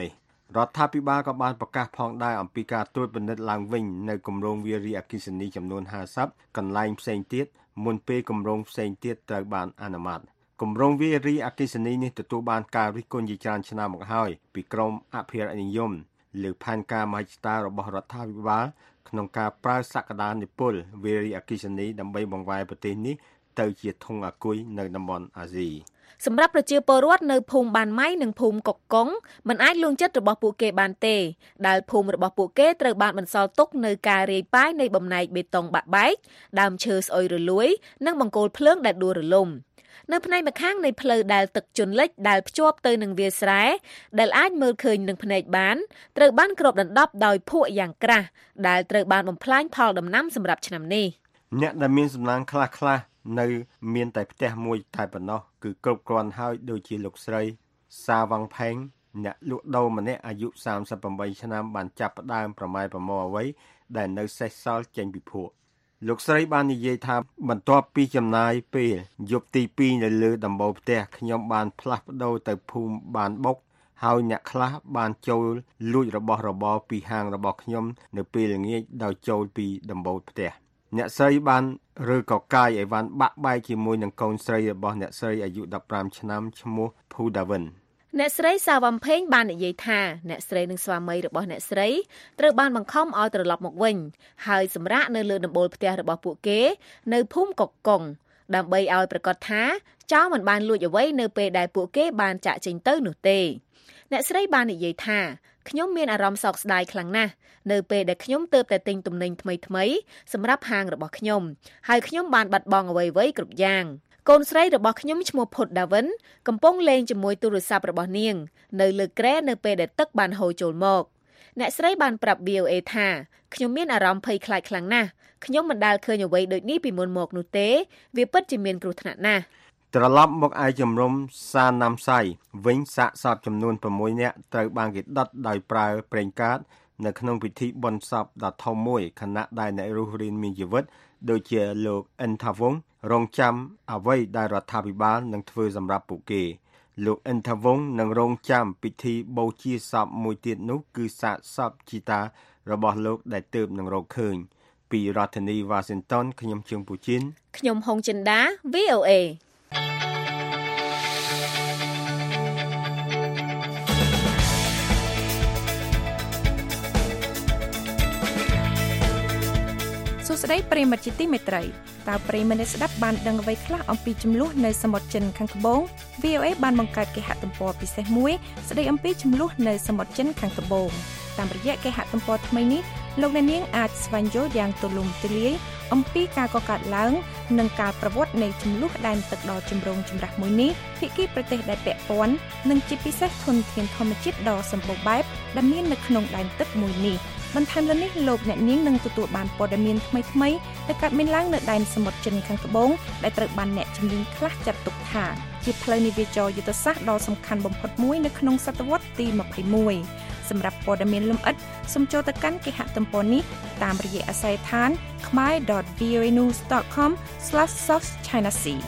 [SPEAKER 5] រដ្ឋាភិបាលក៏បានប្រកាសផងដែរអំពីការត្រួតពិនិត្យឡើងវិញនៅគម្រោងវារីអគ្គិសនីចំនួនห้าสิบកន្លែងផ្សេងទៀតមុនពេលគម្រោងផ្សេងទៀតត្រូវបានអនុម័តគម្រោងវារីអគ្គិសនីនេះទទួលបានការរិះគន់ជាច្រើនឆ្នាំមកហើយពីក្រមអភិរក្សនិយមលើផែនការមហិច្ឆតារបស់រដ្ឋាភិបាលក្នុងការប្រើសក្តានុពលវារីអគ្គិសនីដើម្បីបង្វែរប្រទេសនេះទៅជាធុងអាគុយនៅតំបន់អាស៊ី
[SPEAKER 13] សម្រាប់ប្រជាពលរដ្ឋនៅភូមិបានម៉ៃនិងភូមិកុកកុងមិនអាចលួងចិត្តរបស់ពួកគេបានទេដែលភូមិរបស់ពួកគេត្រូវបានបន្សល់ទុកនៅការរាយប៉ាយនៃបំណែកបេតុងបាក់បែកដើមឈើស្អុយរលួយនិងបង្គោលភ្លើងដែលដួលរលំនៅផ្នែកម្ខាងនៃផ្លូវដែលទឹកជន់លិចដែលភ្ជាប់ទៅនឹងវាលស្រែដែលអាចមើលឃើញនឹងភ្នែកបានត្រូវបានគ្របដណ្ដប់ដោយភក់យ៉ាងក្រាស់ដែលត្រូវបានបំផ្លាញផលដំណាំសម្រាប់ឆ្នាំនេះ
[SPEAKER 5] អ្នកដែលមានសំណាងខ្លះៗនៅមានតែផ្ទះមួយតែប៉ុណ្ណោះគឺគ្រប់គ្រាន់ហើយដូចជាលោកស្រីសាវ៉ាន់ផេងអ្នកលក់ដូរម្នាក់អាយុសាមសិបប្រាំeightឆ្នាំបានចាប់ផ្ដើមប្រម៉ែប្រមោអ្វីដែលនៅសេសសល់ចេញពីភក់លោកស្រីបាននិយាយថាបន្ទាប់ពីចំណាយពេលយប់ទីtwoនៅលើដំបូលផ្ទះខ្ញុំបានផ្លាស់ប្ដូរទៅភូមិបានបុកហើយអ្នកខ្លះបានចូលលួចរបស់របរពីហាងរបស់ខ្ញុំនៅពេលល្ងាចដោយចូលពីដំបូលផ្ទះអ្នកស្រីបានរើកកាយអីវ៉ាន់បាក់បែកជាមួយនឹងកូនស្រីរបស់អ្នកស្រីអាយុ15ឆ្នាំឈ្មោះភូដាវិន
[SPEAKER 13] អ្នកស្រីសាវ៉ាំផេងបាននិយាយថាអ្នកស្រីនិងស្វាមីរបស់អ្នកស្រីត្រូវបានបង្ខំឲ្យត្រឡប់មកវិញហើយសម្រាកនៅលើដំបូលផ្ទះរបស់ពួកគេនៅភូមិកុកកុងដើម្បីឲ្យប្រកាសថាចៅមិនបានលួចអ្វីនៅពេលដែលពួកគេបានចាក់ចេញទៅនោះទេអ្នកស្រីបាននិយាយថាខ្ញុំមានអារម្មណ៍សោកស្ដាយខ្លាំងណាស់នៅពេលដែលខ្ញុំទើបតែទិញទំនិញថ្មីៗសម្រាប់ហាងរបស់ខ្ញុំហើយខ្ញុំបានបាត់បង់អ្វីៗគ្រប់យ៉ាងកូនស្រីរបស់ខ្ញុំឈ្មោះភុតដាវិនកំពុងលេងជាមួយទូរស័ព្ទរបស់នាងនៅលើគ្រែនៅពេលដែលទឹកបានហូរចូលមកអ្នកស្រីបានប្រាប់ V O A ថាខ្ញុំមានអារម្មណ៍ភ័យខ្លាចខ្លាំងណាស់ខ្ញុំមិនដែលឃើញអ្វីដូចនេះពីមុនមកនោះទេវាពិតជាមានគ្រោះថ្នាក់ណាស់
[SPEAKER 5] ត្រឡប់មកឯជំរំសាណាំសៃវិញសាកសពចំនួនsixនាក់ត្រូវបានគេដុតដោយប្រើប្រេងកាតនៅក្នុងពិធីបុណ្យសពដ៏ធំមួយខណៈដែលអ្នករស់រានមានជីវិតដូចជាលោកអិនថាវងរងចាំអ្វីដែលរដ្ឋាភិបាលនឹងធ្វើសម្រាប់ពួកគេលោកអិនថាវងនឹងរងចាំពិធីបូជាសពមួយទៀតនោះគឺសាកសពជីតារបស់លោកដែលទើបនឹងរកឃើញពីរដ្ឋធានី Washington ខ្ញុំជើងពូជីន
[SPEAKER 13] ខ្ញុំហុងចិន្តា V O A
[SPEAKER 3] សួស្តីប្រិយមិត្តជាទីមេត្រីតើប្រិយមិត្តស្ដាប់បានដឹងអ្វីខ្លះអំពីចំនួននៅសមុទ្រចិនខាងត្បូង V O A បានបង្កើតគេហទំព័រពិសេសមួយស្ដីអំពីចំនួននៅសមុទ្រចិនខាងត្បូងតាមរយៈគេហទំព័រថ្មីនេះលោកអ្នកនាងអាចស្វែងយល់យ៉ាងទូលំទូលាយអំពីការកកើតឡើងនិងការប្រវត្តិនៃចំនួនដែនទឹកដ៏ចម្រូងចម្រាសមួយនេះភាគីប្រទេសដែលពាក់ព័ន្ធនិងជាពិសេសធនធានធម្មជាតិដ៏សម្បូរបែបដែលមាននៅក្នុងដែនទឹកមួយនេះបន្ថែមលើនេះលោកអ្នកនាងនឹងទទួលបានព័ត៌មានថ្មីៗដែលកើតមានឡើងនៅដែនសមុទ្រចិនខាងត្បូងដែលត្រូវបានអ្នកជំនាញខ្លះចាត់ទុកថាជាផ្លូវនាវាចរយុទ្ធសាស្ត្រដ៏សំខាន់បំផុតមួយនៅក្នុងសតវត្សរ៍ទីtwenty-oneសម្រាប់ព័ត៌មានលម្អិតសូមចូលទៅកាន់គេហទំព័រនេះតាមរយៈអាស័យដ្ឋាន khmer dot v o a news dot com slash south china sea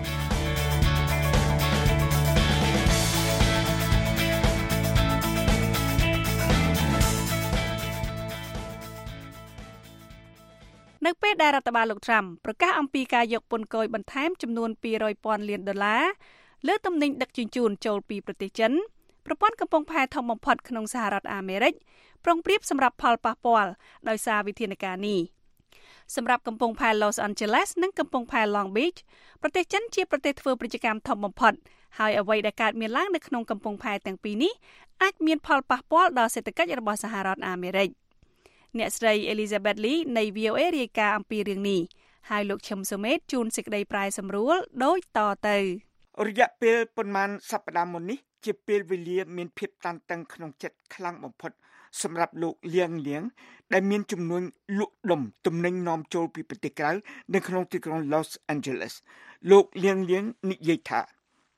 [SPEAKER 3] នៅពេលដែលរដ្ឋបាលលោកត្រាំប្រកាសអំពីការយកពន្ធគយបន្ថែមចំនួនtwo hundredលានដុល្លារលើទំនិញដឹកជញ្ជូនចូលពីប្រទេសចិនប្រព័ន្ធកំពង់ផែធំបំផុតក្នុងសហរដ្ឋអាមេរិកប្រុងប្រៀបសម្រាប់ផលប៉ះពាល់ដោយសារវិធានការនេះសម្រាប់កំពង់ផែ Los Angeles និងកំពង់ផែ Long Beach ប្រទេសចិនជាប្រទេសធ្វើពាណិជ្ជកម្មធំបំផុតហើយអ្វីដែលកើតមានឡើងនៅក្នុងកំពង់ផែទាំងពីរនេះអាចមានផលប៉ះពាល់ដល់សេដ្ឋកិច្ចរបស់សហរដ្ឋអាមេរិកអ្នកស្រី Elizabeth Lee នៃ V O A រាយការណ៍អំពីរឿងនេះហើយលោកឈឹមសុមេតជួនសេចក្តីប្រាយសម្រួលដូចតទៅ
[SPEAKER 4] រយៈពេលប៉ុន្មានសប្តាហ៍មុននេះជាពេលវេលាមានភាពតានតឹងក្នុងចិត្តខ្លាំងបំផុតសម្រាប់លោកលៀងលៀងដែលមានចំនួនលក់ដុំទំនិញនាំចូលពីប្រទេសក្រៅនៅក្នុងទីក្រុង Los Angeles លោកលៀងលៀងនិយាយថា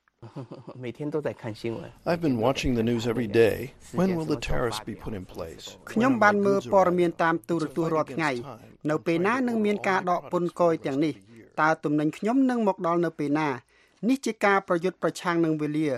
[SPEAKER 14] I've been watching the news every day. When will the tariffs be put in place?
[SPEAKER 7] ខ្ញុំបានមើលព័ត៌មានតាមទូរទស្សន៍រាល់ថ្ងៃនៅពេលណានឹងមានការដកពន្ធគយទាំងនេះតើទំនិញខ្ញុំនឹងមកដល់នៅពេលណានេះជាការប្រយុទ្ធប្រឆាំងនឹងវេលា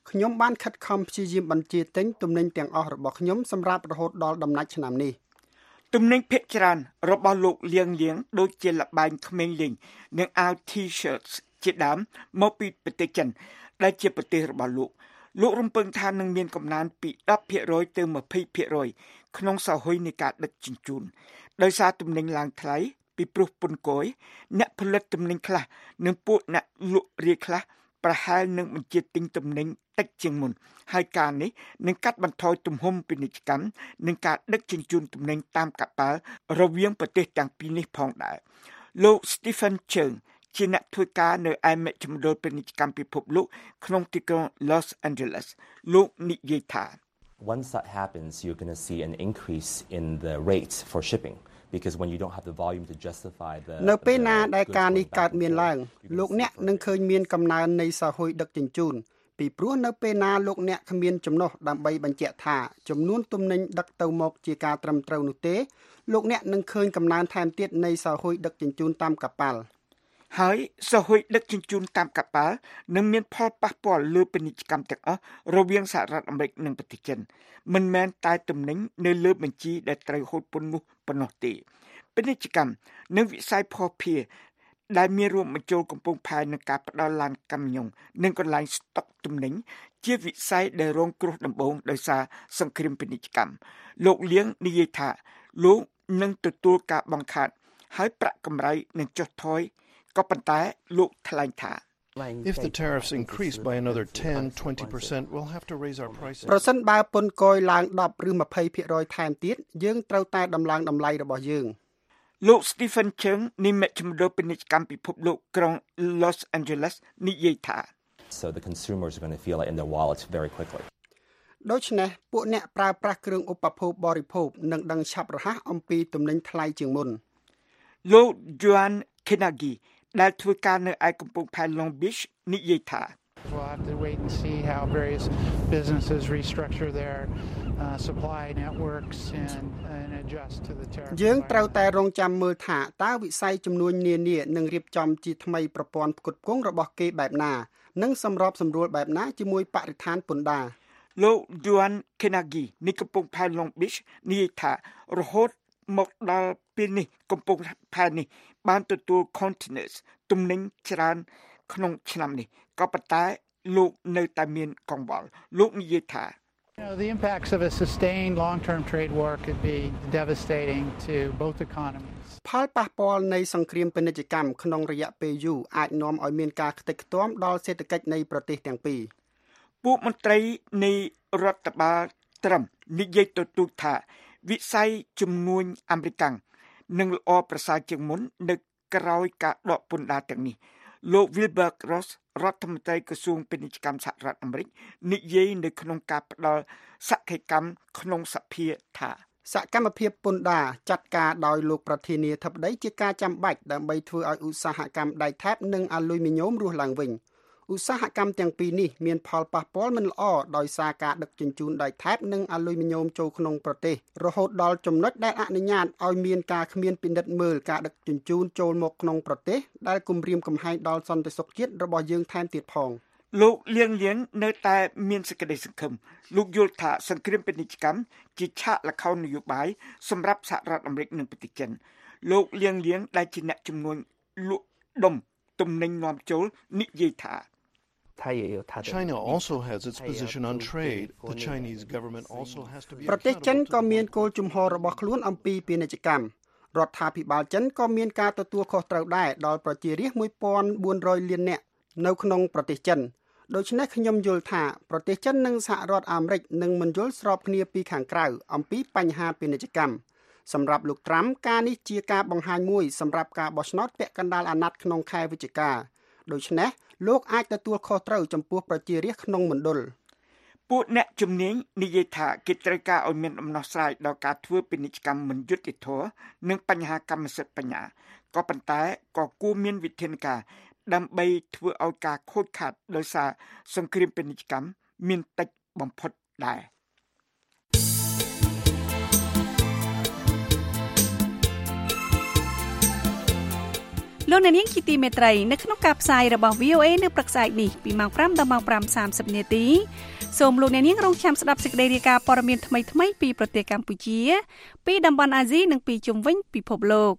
[SPEAKER 7] ខ្ញុំបានខិតខំព្យាយាមបញ្ជាទិញទំនិញទាំងអស់របស់ខ្ញុំសម្រាប់រហូតដល់ដំណាច់ឆ្នាំនេះ
[SPEAKER 4] ទំនិញភាគច្រើនរបស់លោកលៀងលៀងដូចជាលបែងក្មេងលេងនិងអាវ T-shirts ជាដើមមកពីប្រទេសចិនដែលជាប្រទេសរបស់លោកលោករំពឹងថានឹងមានកំណើនពី ដប់ភាគរយ ទៅ ยี่สิบភាគរយ ក្នុងសហគមន៍នៃការដឹកជញ្ជូនដោយសារទំនិញឡើងថ្លៃពីព្រោះពន្ធគយអ្នកផលិតទំនិញខ្លះនិងពួកអ្នកលក់រាយខ្លះប្រហែលនឹងបញ្ជាទិញទំនិញតិចជាងមុនហើយការនេះនឹងកាត់បន្ថយទំហំពាណិជ្ជកម្មនិងការដឹកជញ្ជូនទំនិញតាមកប៉ាល់រវាងប្រទេសទាំងពីរនេះផងដែរលោក Stephen Cheung ជាអ្នកធ្វើការនៅឯមជ្ឈមណ្ឌលពាណិជ្ជកម្មពិភពលោកក្នុងទីក្រុង Los Angeles លោកនិយាយថា
[SPEAKER 15] Once that happens you're going to see an increase in the rates for shipping because when you don't have the volume to justify the
[SPEAKER 7] នៅពេលណាដែលការនេះកើតមានឡើងលោកអ្នកនឹងឃើញមានកំណើននៃសហគមន៍ដឹកជញ្ជូនពីព្រោះនៅពេលណាលោកអ្នកគ្មានចំណុះដើម្បីបញ្ជាក់ថាចំនួនទំនិញដឹកទៅមកជាការត្រឹមត្រូវនោះទេលោកអ្នកនឹងឃើញកំណើនថែមទៀតនៃសហគមន៍ដឹកជញ្ជូនតាមកប៉ាល់
[SPEAKER 4] ហើយសហគមន៍ដឹកជញ្ជូនតាមកប៉ាល់នឹងមានផលប៉ះពាល់លើពាណិជ្ជកម្មទាំងអស់រវាងសហរដ្ឋអាមេរិកនិងប្រទេសចិនមិនមែនតែទំនិញនៅលើបញ្ជីដែលត្រូវហូតពន្ធនោះប៉ុណ្ណោះទេពាណិជ្ជកម្មនិងវិស័យភស្តុភារដែលមានរួមបញ្ចូលកំពុងផែននឹងការផ្ដល់ឡានកាំញុងនិងកន្លែងស្តុកទំនិញជាវិស័យដែលរងគ្រោះដំបូងដោយសារសង្គ្រាមពាណិជ្ជកម្មលោកលៀងនិយាយថាលោកនឹងទទួលការបង្ខាត់ហើយប្រាក់កម្រៃនឹងចុះថយក៏ប៉ុន្តែលោកថ្លែងថា
[SPEAKER 14] If the tariffs increase by another ten to twenty percent, we'll have to raise our prices.
[SPEAKER 7] ប្រសិនបើពន្ធគយឡើងដប់ឬยี่สิบភាគរយ ថែមទៀតយើងត្រូវតែដំឡើងតម្លៃរបស់យើង
[SPEAKER 4] លោក Stephen Cheung នៃមជ្ឈមណ្ឌលពាណិជ្ជកម្មពិភពលោកក្រុង Los Angeles និយាយថា
[SPEAKER 15] So the consumers are going to feel it in their wallets very quickly.
[SPEAKER 7] ដូច្នេះពួកអ្នកប្រើប្រាស់គ្រឿងឧបភោគបរិភោគនឹងដឹងឆាប់រហ័សអំពីទំនិញថ្លៃជាងមុន
[SPEAKER 4] លោក Joan Kenagi ដែលធ្វើការនៅឯកំពង់ផែ Long Beach និយាយថា
[SPEAKER 16] We'll have to wait and see how various businesses restructure their uh, supply networks and, and adjust to the tariff.
[SPEAKER 7] យើងត្រូវតែរងចាំមើលថាតើវិស័យចំនួននានានឹងរៀបចំជាថ្មីប្រព័ន្ធផ្គត់ផ្គង់របស់គេបែបណានិងសម្របសម្រួលបែបណាជាមួយបរិស្ថានពន្ធដារ
[SPEAKER 4] លោក Joan Kenagi នៃកំពង់ផែ Long Beach និយាយថារហូតមកដល់ពេលនេះកំពង់ផែនេះបានទទួល containers ទំនិញច្រើនក្នុងឆ្នាំនេះក៏ប៉ុន្តែលោកនៅតែមានកង្វល់លោកនិយាយថា
[SPEAKER 16] You know, the impacts of a sustained long-term trade war could be devastating to both economies.
[SPEAKER 7] ផលប៉ះពាល់នៃសង្គ្រាមពាណិជ្ជកម្មក្នុងរយៈពេលយូរអាចនាំឲ្យមានការខ្ទេចខ្ទាំដល់សេដ្ឋកិច្ចនៃប្រទេសទាំងពីរ
[SPEAKER 4] ពួកមន្ត្រីនៃរដ្ឋបាលត្រឹមនិយាយទទូចថាវិស័យជំនួញអាមេរិកនឹងល្អប្រសើរជាងមុននៅក្រោយការដកពន្ធដារទាំងនេះលោក Wilbur Ross រដ្ឋមន្ត្រីក្រសួងពាណិជ្ជកម្មសហរដ្ឋអាមេរិកនិយាយនៅក្នុងការផ្ដល់សកម្មកម្មក្នុងសភាថា
[SPEAKER 7] សកម្មភាពពន្ធដារចាត់ការដោយលោកប្រធានាធិបតីជាការចាំបាច់ដើម្បីធ្វើឲ្យឧស្សាហកម្មដែកថែបនិងអាលុយមីញ៉ូមរស់ឡើងវិញឧស្សាហកម្មទាំងពីរនេះមានផលប៉ះពាល់មិនល្អដោយសារការដឹកជញ្ជូនដែកថែបនិងអាលុយមីញ៉ូមចូលក្នុងប្រទេសរហូតដល់ចំណុចដែលអនុញ្ញាតឲ្យមានការគ្មានពិនិត្យមើលការដឹកជញ្ជូនចូលមកក្នុងប្រទេសដែលគំរាមកំហែងដល់សន្តិសុខជាតិរបស់យើងថែមទៀតផង
[SPEAKER 4] លោកលៀងលៀងនៅតែមានសេចក្តីសង្ឃឹមលោកយល់ថាសង្គ្រាមពាណិជ្ជកម្មជាឆាកល្ខោននយោបាយសម្រាប់សហរដ្ឋអាមេរិកនិងប្រទេសចិនលោកលៀងលៀងដែលជាអ្នកជំនួញលក់ដុំទំនិញនាំចូលនិយាយថា
[SPEAKER 14] China also has its position on trade. The Chinese government also has to be
[SPEAKER 7] ប្រទេសចិនក៏មានគោលជំហររបស់ខ្លួនអំពីពាណិជ្ជកម្មរដ្ឋាភិបាលចិនក៏មានការទទួលខុសត្រូវដែរដល់ប្រជារាស្ត្រmột nghìn bốn trămលាននាក់នៅក្នុងប្រទេសចិនដូច្នេះខ្ញុំយល់ថាប្រទេសចិននិងសហរដ្ឋអាមេរិកនឹងមិនយល់ស្របគ្នាពីខាងក្រៅអំពីបញ្ហាពាណិជ្ជកម្មសម្រាប់លោកត្រាំការនេះជាការបង្ហាញមួយសម្រាប់ការបោះឆ្នោតពាក់កណ្ដាលអាណត្តិក្នុងខែវិច្ឆិកាដូច្នេះលោកអាចទទួលខុសត្រូវចំពោះប្រជារាស្ត្រក្នុងមណ្ឌល
[SPEAKER 4] ពួកអ្នកជំនាញនិយាយថាគេត្រូវការឲ្យមានដំណោះស្រាយដល់ការធ្វើពាណិជ្ជកម្មមិនយុត្តិធម៌និងបញ្ហាកម្មសិទ្ធិបញ្ញាក៏ប៉ុន្តែក៏គួរមានវិធានការដើម្បីធ្វើឲ្យការខូចខាតដោយសារសង្គ្រាមពាណិជ្ជកម្មមានតិចបំផុតដែរ
[SPEAKER 3] លោកអ្នកនាងជាទីមេត្រីនៅក្នុងការផ្សាយរបស់ វី អូ เอ នៅព្រឹកស្អែកនេះពីម៉ោងfiveដល់ម៉ោងfiveសាមសិបនាទីសូមលោកអ្នកនាងរងចាំស្ដាប់សេចក្តីរាយការណ៍ព័ត៌មានថ្មីៗពីប្រទេសកម្ពុជាពីតំបន់អាស៊ីនិងពីជុំវិញពិភពលោក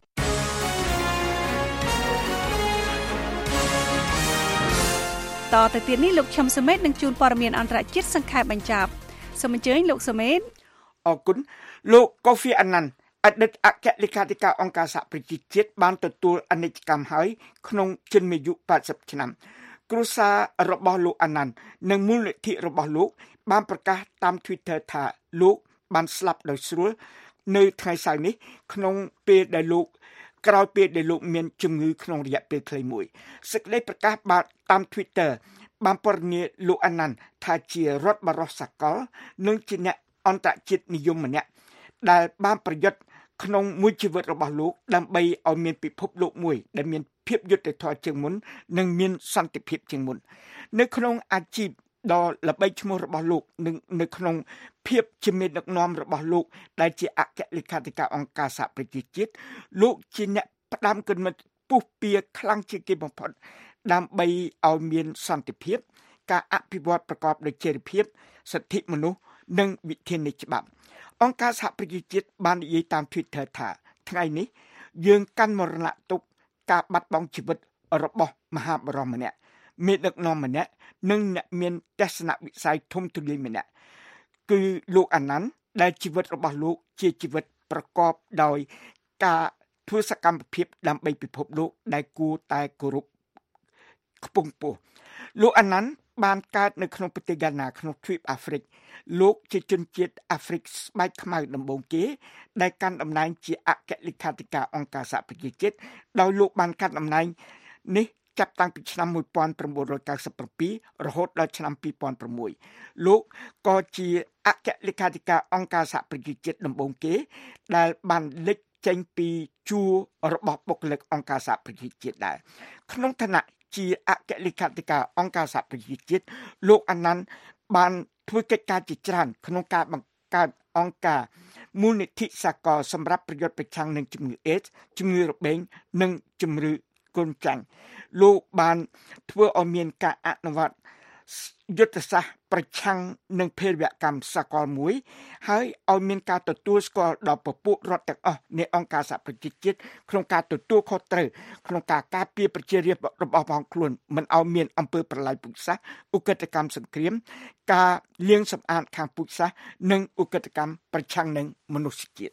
[SPEAKER 3] តទៅទៀតនេះលោកឈឹមសុមេតនឹងជួនព័ត៌មានអន្តរជាតិសង្ខេបបញ្ចប់សូមអញ្ជើញលោកសុមេត
[SPEAKER 4] អរគុណលោកកូហ្វីអាណាន់អតីតអគ្គលេខាធិការអង្គការសហប្រជាជាតិបានទទួលអនិច្ចកម្មហើយក្នុងជន្មាយុeightyឆ្នាំគ្រួសាររបស់លោកអាណាន់និងមូលនិធិរបស់លោកបានប្រកាសតាម Twitter ថាលោកបានស្លាប់ដោយស្រួលនៅថ្ងៃសៅរ៍នេះក្នុងពេលដែលលោកក្រោយពេលដែលលោកមានជំងឺក្នុងរយៈពេលខ្លីមួយសេចក្តីប្រកាសបានតាម Twitter បានពណ៌នាលោកអាណាន់ថាជារដ្ឋបរិសសកលនិងជាអ្នកអន្តរជាតិនិយមម្នាក់ដែលបានប្រយុទ្ធក្នុងមួយជីវិតរបស់លោកដើម្បីឲ្យមានពិភពលោកមួយដែលមានភាពយុត្តិធម៌ជាងមុននិងមានសន្តិភាពជាងមុននៅក្នុងអាជីពដ៏ល្បីឈ្មោះរបស់លោកនិងនៅក្នុងភាពជាមេដឹកនាំរបស់លោកដែលជាអគ្គលេខាធិការអង្គការសហប្រជាជាតិលោកជាអ្នកផ្ដាំគំនិតពុះពៀខ្លាំងជាងគេបំផុតដើម្បីឲ្យមានសន្តិភាពការអភិវឌ្ឍប្រកបដោយចីរភាពសិទ្ធិមនុស្សនិងវិធាននៃច្បាប់អង្គការសហប្រជាជាតិបាននិយាយតាម Twitter ថាថ្ងៃនេះយើងកាន់មរណទុក្ខការបាត់បង់ជីវិតរបស់មហាបរមម្នាក់មេដឹកនាំម្នាក់និងអ្នកមានទស្សនវិស័យធំទូលាយម្នាក់គឺលោកអាណាន់ដែលជីវិតរបស់លោកជាជីវិតប្រកបដោយការធ្វើសកម្មភាពដើម្បីពិភពលោកដែលគួរតែគោរពខ្ពង់ខ្ពស់លោកអាណាន់បានកើតនៅក្នុងប្រទេសហ្គាណាក្នុងទ្វីបអាហ្វ្រិកលោកជាជនជាតិអាហ្វ្រិកស្បែកខ្មៅដំបូងគេដែលកាន់តំណែងជាអគ្គលេខាធិការអង្គការសហប្រជាជាតិដោយលោកបានកាន់តំណែងនេះចាប់តាំងពីឆ្នាំnineteen ninety-sevenរហូតដល់ឆ្នាំtwo thousand sixលោកក៏ជាអគ្គលេខាធិការអង្គការសហប្រជាជាតិដំបូងគេដែលបានលេចចេញពីជួររបស់បុគ្គលិកអង្គការសហប្រជាជាតិដែរក្នុងឋានៈជាអគ្គលេខាធិការអង្គការសហប្រជាជាតិលោកអាណាន់បានធ្វើកិច្ចការជាច្រើនក្នុងការបង្កើតអង្គការមូលនិធិសកលសម្រាប់ប្រយុទ្ធប្រឆាំងនឹងជំងឺអេដស៍ជំងឺរបេងនិងជំងឺគ្រុនចាញ់លោកបានធ្វើឲ្យមានការអនុវត្តយុទ្ធសាស្ត្រប្រឆាំងនឹងភេរវកម្មសកលមួយហើយឲ្យមានការទទួលស្គាល់ដល់ពពួករដ្ឋទាំងអស់នៃអង្គការសហប្រជាជាតិក្នុងការទទួលខុសត្រូវក្នុងការការពារប្រជារាស្ត្ររបស់ផងខ្លួនមិនឲ្យមានអំពើប្រល័យពូជសាសន៍ឧក្រិដ្ឋកម្មសង្គ្រាមការលាងសម្អាតខាងពូជសាសន៍និងឧក្រិដ្ឋកម្មប្រឆាំងនឹងមនុស្សជាតិ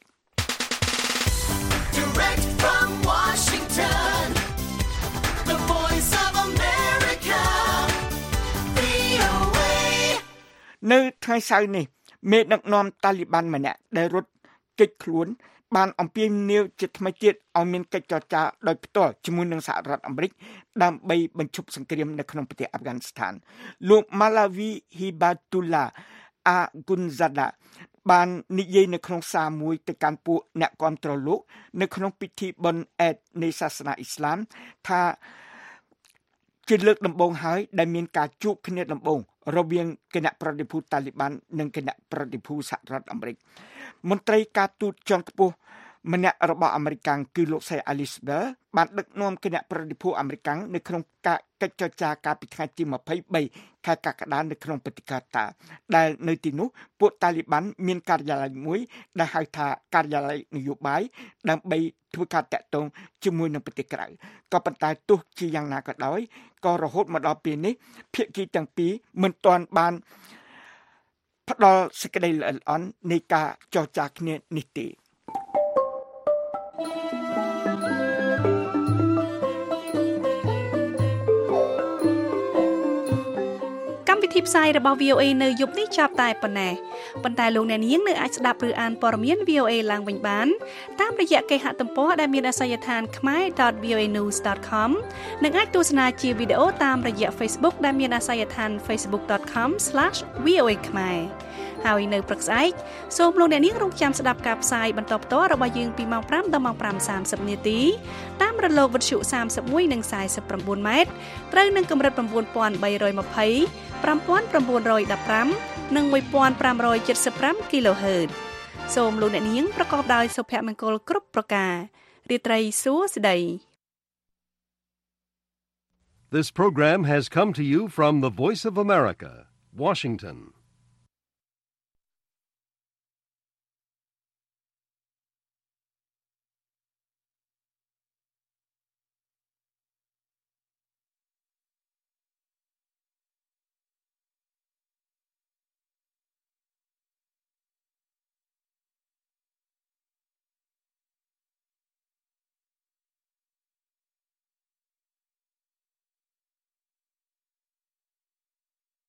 [SPEAKER 2] Direct from Washington The Voice of America
[SPEAKER 4] នៅថ្ងៃសៅរ៍នេះមេដឹកនាំតាលីបានម្នាក់ដែលរត់គេចខ្លួនបានអំពាវនាវជាថ្មីទៀតឲ្យមានកិច្ចចរចាដោយផ្ទាល់ជាមួយនឹងសហរដ្ឋអាមេរិកដើម្បីបញ្ឈប់សង្គ្រាមនៅក្នុងប្រទេសអាហ្វហ្គានីស្ថានលោក Malawi Hibatullah Agunzada បាននិយាយនៅក្នុងសារមួយទៅកាន់ពួកអ្នកគាំទ្រលោកនៅក្នុងពិធីបុណ្យអេដនៃសាសនាអ៊ីស្លាមថាជាលើកដំបូងហើយដែលមានការជួបគ្នាដំបូងរវាងគណៈប្រតិភូតាលីបាននិងគណៈប្រតិភូសហរដ្ឋអាមេរិកមន្ត្រីការទូតជាន់ខ្ពស់ម្នាក់របស់អាមេរិកគឺលោកសៃអាលីសបែបានដឹកនាំគណៈប្រតិភូអាមេរិកនៅក្នុងការកិច្ចចរចាកាលពីថ្ងៃទីtwenty-threeខែកក្កដានៅក្នុងប្រទេសកាតាដែលនៅទីនោះពួកតាលីបានមានការិយាល័យមួយដែលហៅថាការិយាល័យនយោបាយដើម្បីធ្វើការតាក់ទងជាមួយនឹងប្រទេសក្រៅក៏ប៉ុន្តែទោះជាយ៉ាងណាក៏ដោយក៏រហូតមកដល់ពេលនេះភាគីទាំងពីរមិនទាន់បានផ្ដល់សេចក្តីល្អិតល្អន់នៃការចរចាគ្នានេះទេ
[SPEAKER 3] វិធីផ្សាយរបស់ វី អូ เอ នៅយប់នេះចាប់តែប៉ុណ្ណេះប៉ុន្តែលោកអ្នកនាងនៅអាចស្ដាប់ឬអានព័ត៌មាន វី អូ เอ ឡើងវិញបានតាមរយៈគេហទំព័រដែលមានអាសយដ្ឋាន khmer dot v o a news dot com និងអាចទស្សនាជាវីដេអូតាមរយៈ Facebook ដែលមានអាសយដ្ឋាន facebook dot com slash v o a khmer ហើយនៅព្រឹកស្អែកសូមលោកអ្នកនាងរងចាំស្ដាប់ការផ្សាយបន្តផ្ទាល់របស់យើងពីម៉ោងfiveដល់ម៉ោងfive thirtyនាទីតាមរលកវិទ្យុthirty-oneនិងforty-nineម៉ែត្រត្រូវនឹងកម្រិតnine thousand three hundred twenty nine thousand nine hundred fifteenនិងfifteen seventy-fiveគីឡូហឺតសូមលោកអ្នកនាងប្រកបដោយសុភមង្គលគ្រប់ប្រការរាត្រីសួស្តី
[SPEAKER 1] This program has come to you from the Voice of America, Washington.